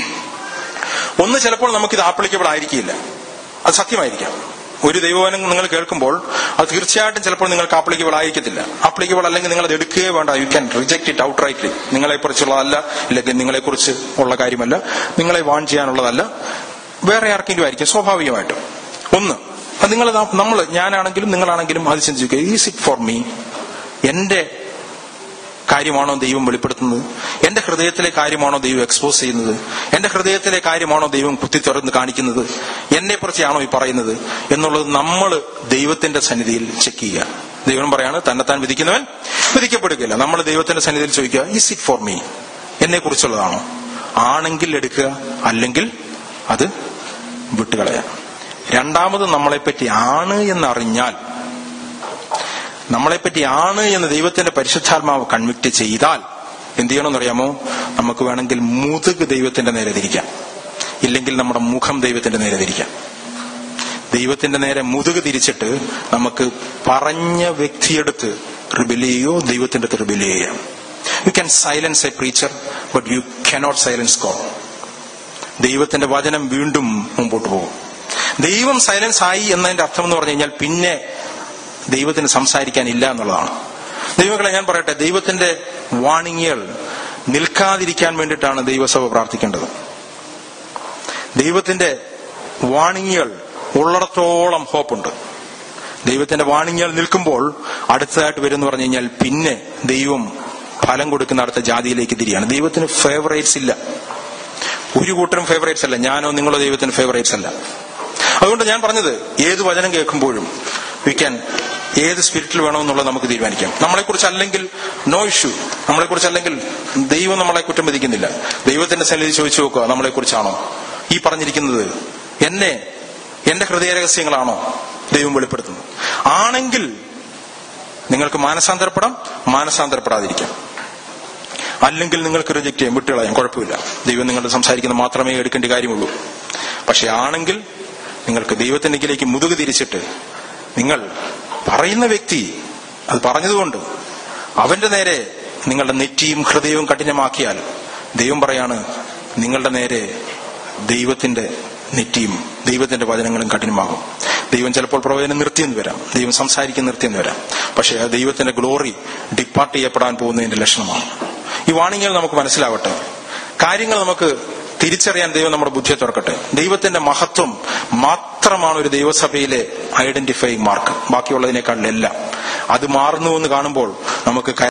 B: ഒന്ന്, ചിലപ്പോൾ നമുക്കിത് ആപ്ലിക്കബിൾ ആയിരിക്കില്ല, അത് സത്യമായിരിക്കാം. ഒരു ദൈവവചനം നിങ്ങൾ കേൾക്കുമ്പോൾ അത് തീർച്ചയായിട്ടും ചിലപ്പോൾ നിങ്ങൾക്ക് ആപ്ലിക്കബിൾ ആയിരിക്കത്തില്ല. ആപ്ലിക്കബിൾ അല്ലെങ്കിൽ നിങ്ങൾ അത് എടുക്കുകയോ വേണ്ട. You can reject it outrightly. നിങ്ങളെ കുറിച്ചുള്ളതല്ല, ഇല്ലെങ്കിൽ നിങ്ങളെ കുറിച്ച് ഉള്ള കാര്യമല്ല, നിങ്ങളെ വാൺ ചെയ്യാനുള്ളതല്ല, വേറെ ആർക്കെങ്കിലും ആയിരിക്കും സ്വാഭാവികമായിട്ടും. ഒന്ന്, അത് നിങ്ങൾ നമ്മൾ ഞാനാണെങ്കിലും നിങ്ങളാണെങ്കിലും അത് ചിന്തിക്കുക, ഈസ് ഇറ്റ് ഫോർ മീ? എന്റെ കാര്യമാണോ ദൈവം വെളിപ്പെടുത്തുന്നത്? എന്റെ ഹൃദയത്തിലെ കാര്യമാണോ ദൈവം എക്സ്പോസ് ചെയ്യുന്നത്? എന്റെ ഹൃദയത്തിലെ കാര്യമാണോ ദൈവം കുത്തി തുറന്ന് കാണിക്കുന്നത്? എന്നെ കുറിച്ചാണോ ഈ പറയുന്നത് എന്നുള്ളത് നമ്മൾ ദൈവത്തിന്റെ സന്നിധിയിൽ ചെക്ക് ചെയ്യുക. ദൈവം പറയാണ്, തന്നെത്താൻ വിധിക്കുന്നവൻ വിധിക്കപ്പെടുകയില്ല. നമ്മൾ ദൈവത്തിന്റെ സന്നിധിയിൽ ചോദിക്കുക, ഈസ് ഇറ്റ് ഫോർ മീ? എന്നെ കുറിച്ചുള്ളതാണോ? ആണെങ്കിൽ എടുക്കുക, അല്ലെങ്കിൽ അത് വിട്ടുകളയാം. രണ്ടാമത് നമ്മളെപ്പറ്റി ആണ് എന്നറിഞ്ഞാൽ, നമ്മളെപ്പറ്റി ആണ് എന്ന് ദൈവത്തിന്റെ പരിശുദ്ധാത്മാവ് കൺവിക്ട് ചെയ്താൽ എന്ത് ചെയ്യണമെന്നറിയാമോ? നമുക്ക് വേണമെങ്കിൽ മുതുക് ദൈവത്തിന്റെ നേരെ തിരിക്കാം, ഇല്ലെങ്കിൽ നമ്മുടെ മുഖം ദൈവത്തിന്റെ നേരെ തിരിക്കാം. ദൈവത്തിന്റെ നേരെ മുതുക് തിരിച്ചിട്ട് നമുക്ക് പറഞ്ഞ വ്യക്തിയെടുത്ത് റിബൽ ചെയ്യുകയോ ദൈവത്തിന്റെ അടുത്ത് റിബൽ ചെയ്യാം. You can silence a preacher, but you cannot silence God. ദൈവത്തിന്റെ വചനം വീണ്ടും മുമ്പോട്ട് പോകും. ദൈവം സൈലൻസ് ആയി എന്നതിന്റെ അർത്ഥം എന്ന് പറഞ്ഞു കഴിഞ്ഞാൽ പിന്നെ ദൈവത്തിന് സംസാരിക്കാനില്ല എന്നുള്ളതാണ്. ദൈവങ്ങളെ ഞാൻ പറയട്ടെ, ദൈവത്തിന്റെ വാണിംഗുകൾ നിൽക്കാതിരിക്കാൻ വേണ്ടിയിട്ടാണ് ദൈവസഭ പ്രാർത്ഥിക്കേണ്ടത്. ദൈവത്തിന്റെ വാണിംഗുകൾ ഉള്ളിടത്തോളം ഹോപ്പുണ്ട്. ദൈവത്തിന്റെ വാണിംഗുകൾ നിൽക്കുമ്പോൾ അടുത്തതായിട്ട് വരും എന്ന് പറഞ്ഞു കഴിഞ്ഞാൽ പിന്നെ ദൈവം ഫലം കൊടുക്കുന്ന അടുത്ത ജാതിയിലേക്ക് തിരിയാണ്. ദൈവത്തിന് ഫേവറേറ്റ്സ് ഇല്ല, ഒരു കൂട്ടരും ഫേവറേറ്റ്സ് അല്ല. ഞാനോ നിങ്ങളോ ദൈവത്തിന് ഫേവറേറ്റ്സ് അല്ല. അതുകൊണ്ട് ഞാൻ പറഞ്ഞത്, ഏത് വചനം കേൾക്കുമ്പോഴും വി ക്യാൻ ഏത് സ്പിരിറ്റിൽ വേണമെന്നുള്ളത് നമുക്ക് തീരുമാനിക്കാം. നമ്മളെക്കുറിച്ച് അല്ലെങ്കിൽ നോ ഇഷ്യൂ, നമ്മളെക്കുറിച്ച് അല്ലെങ്കിൽ ദൈവം നമ്മളെ കുറ്റം വിധിക്കുന്നില്ല. ദൈവത്തിന്റെ സന്നിധി ചോദിച്ചു നോക്കുക, നമ്മളെക്കുറിച്ചാണോ ഈ പറഞ്ഞിരിക്കുന്നത്? എന്നെ എന്റെ ഹൃദയ രഹസ്യങ്ങളാണോ ദൈവം വെളിപ്പെടുത്തുന്നത്? ആണെങ്കിൽ നിങ്ങൾക്ക് മാനസാന്തരപ്പെടാം, മാനസാന്തരപ്പെടാതിരിക്കാം. അല്ലെങ്കിൽ നിങ്ങൾക്ക് റിജക്ട് ചെയ്യാം, വിട്ടുകളയാം, കുഴപ്പമില്ല. ദൈവം നിങ്ങളുടെ സംസാരിക്കുന്നത് മാത്രമേ എടുക്കേണ്ട കാര്യമുള്ളൂ. പക്ഷെ ആണെങ്കിൽ നിങ്ങൾക്ക് ദൈവത്തിനെങ്കിലേക്ക് മുതുക് തിരിച്ചിട്ട് നിങ്ങൾ പറയുന്ന വ്യക്തി അത് പറഞ്ഞതുകൊണ്ട് അവന്റെ നേരെ നിങ്ങളുടെ നെറ്റിയും ഹൃദയവും കഠിനമാക്കിയാൽ ദൈവം പറയാണ്, നിങ്ങളുടെ നേരെ ദൈവത്തിന്റെ നെറ്റിയും ദൈവത്തിന്റെ വചനങ്ങളും കഠിനമാകും. ദൈവം ചിലപ്പോൾ പ്രവചനം നിർത്തിയെന്ന് വരാം, ദൈവം സംസാരിക്കുന്ന നിർത്തിയെന്ന് വരാം. പക്ഷെ ആ ദൈവത്തിന്റെ ഗ്ലോറി ഡിപ്പാർട്ട് ചെയ്യപ്പെടാൻ പോകുന്നതിന്റെ ലക്ഷണമാണ്. ഈ വാണിംഗുകൾ നമുക്ക് മനസ്സിലാവട്ടെ. കാര്യങ്ങൾ നമുക്ക് തിരിച്ചറിയാൻ ദൈവം നമ്മുടെ ബുദ്ധിയെ തുറക്കട്ടെ. ദൈവത്തിന്റെ മഹത്വം മാത്രമാണ് ഒരു ദൈവസഭയിലെ ഐഡന്റിഫൈ മാർക്ക്. ബാക്കിയുള്ളതിനേക്കാളിലെല്ലാം അത് മാറുന്നു എന്ന് കാണുമ്പോൾ നമുക്ക്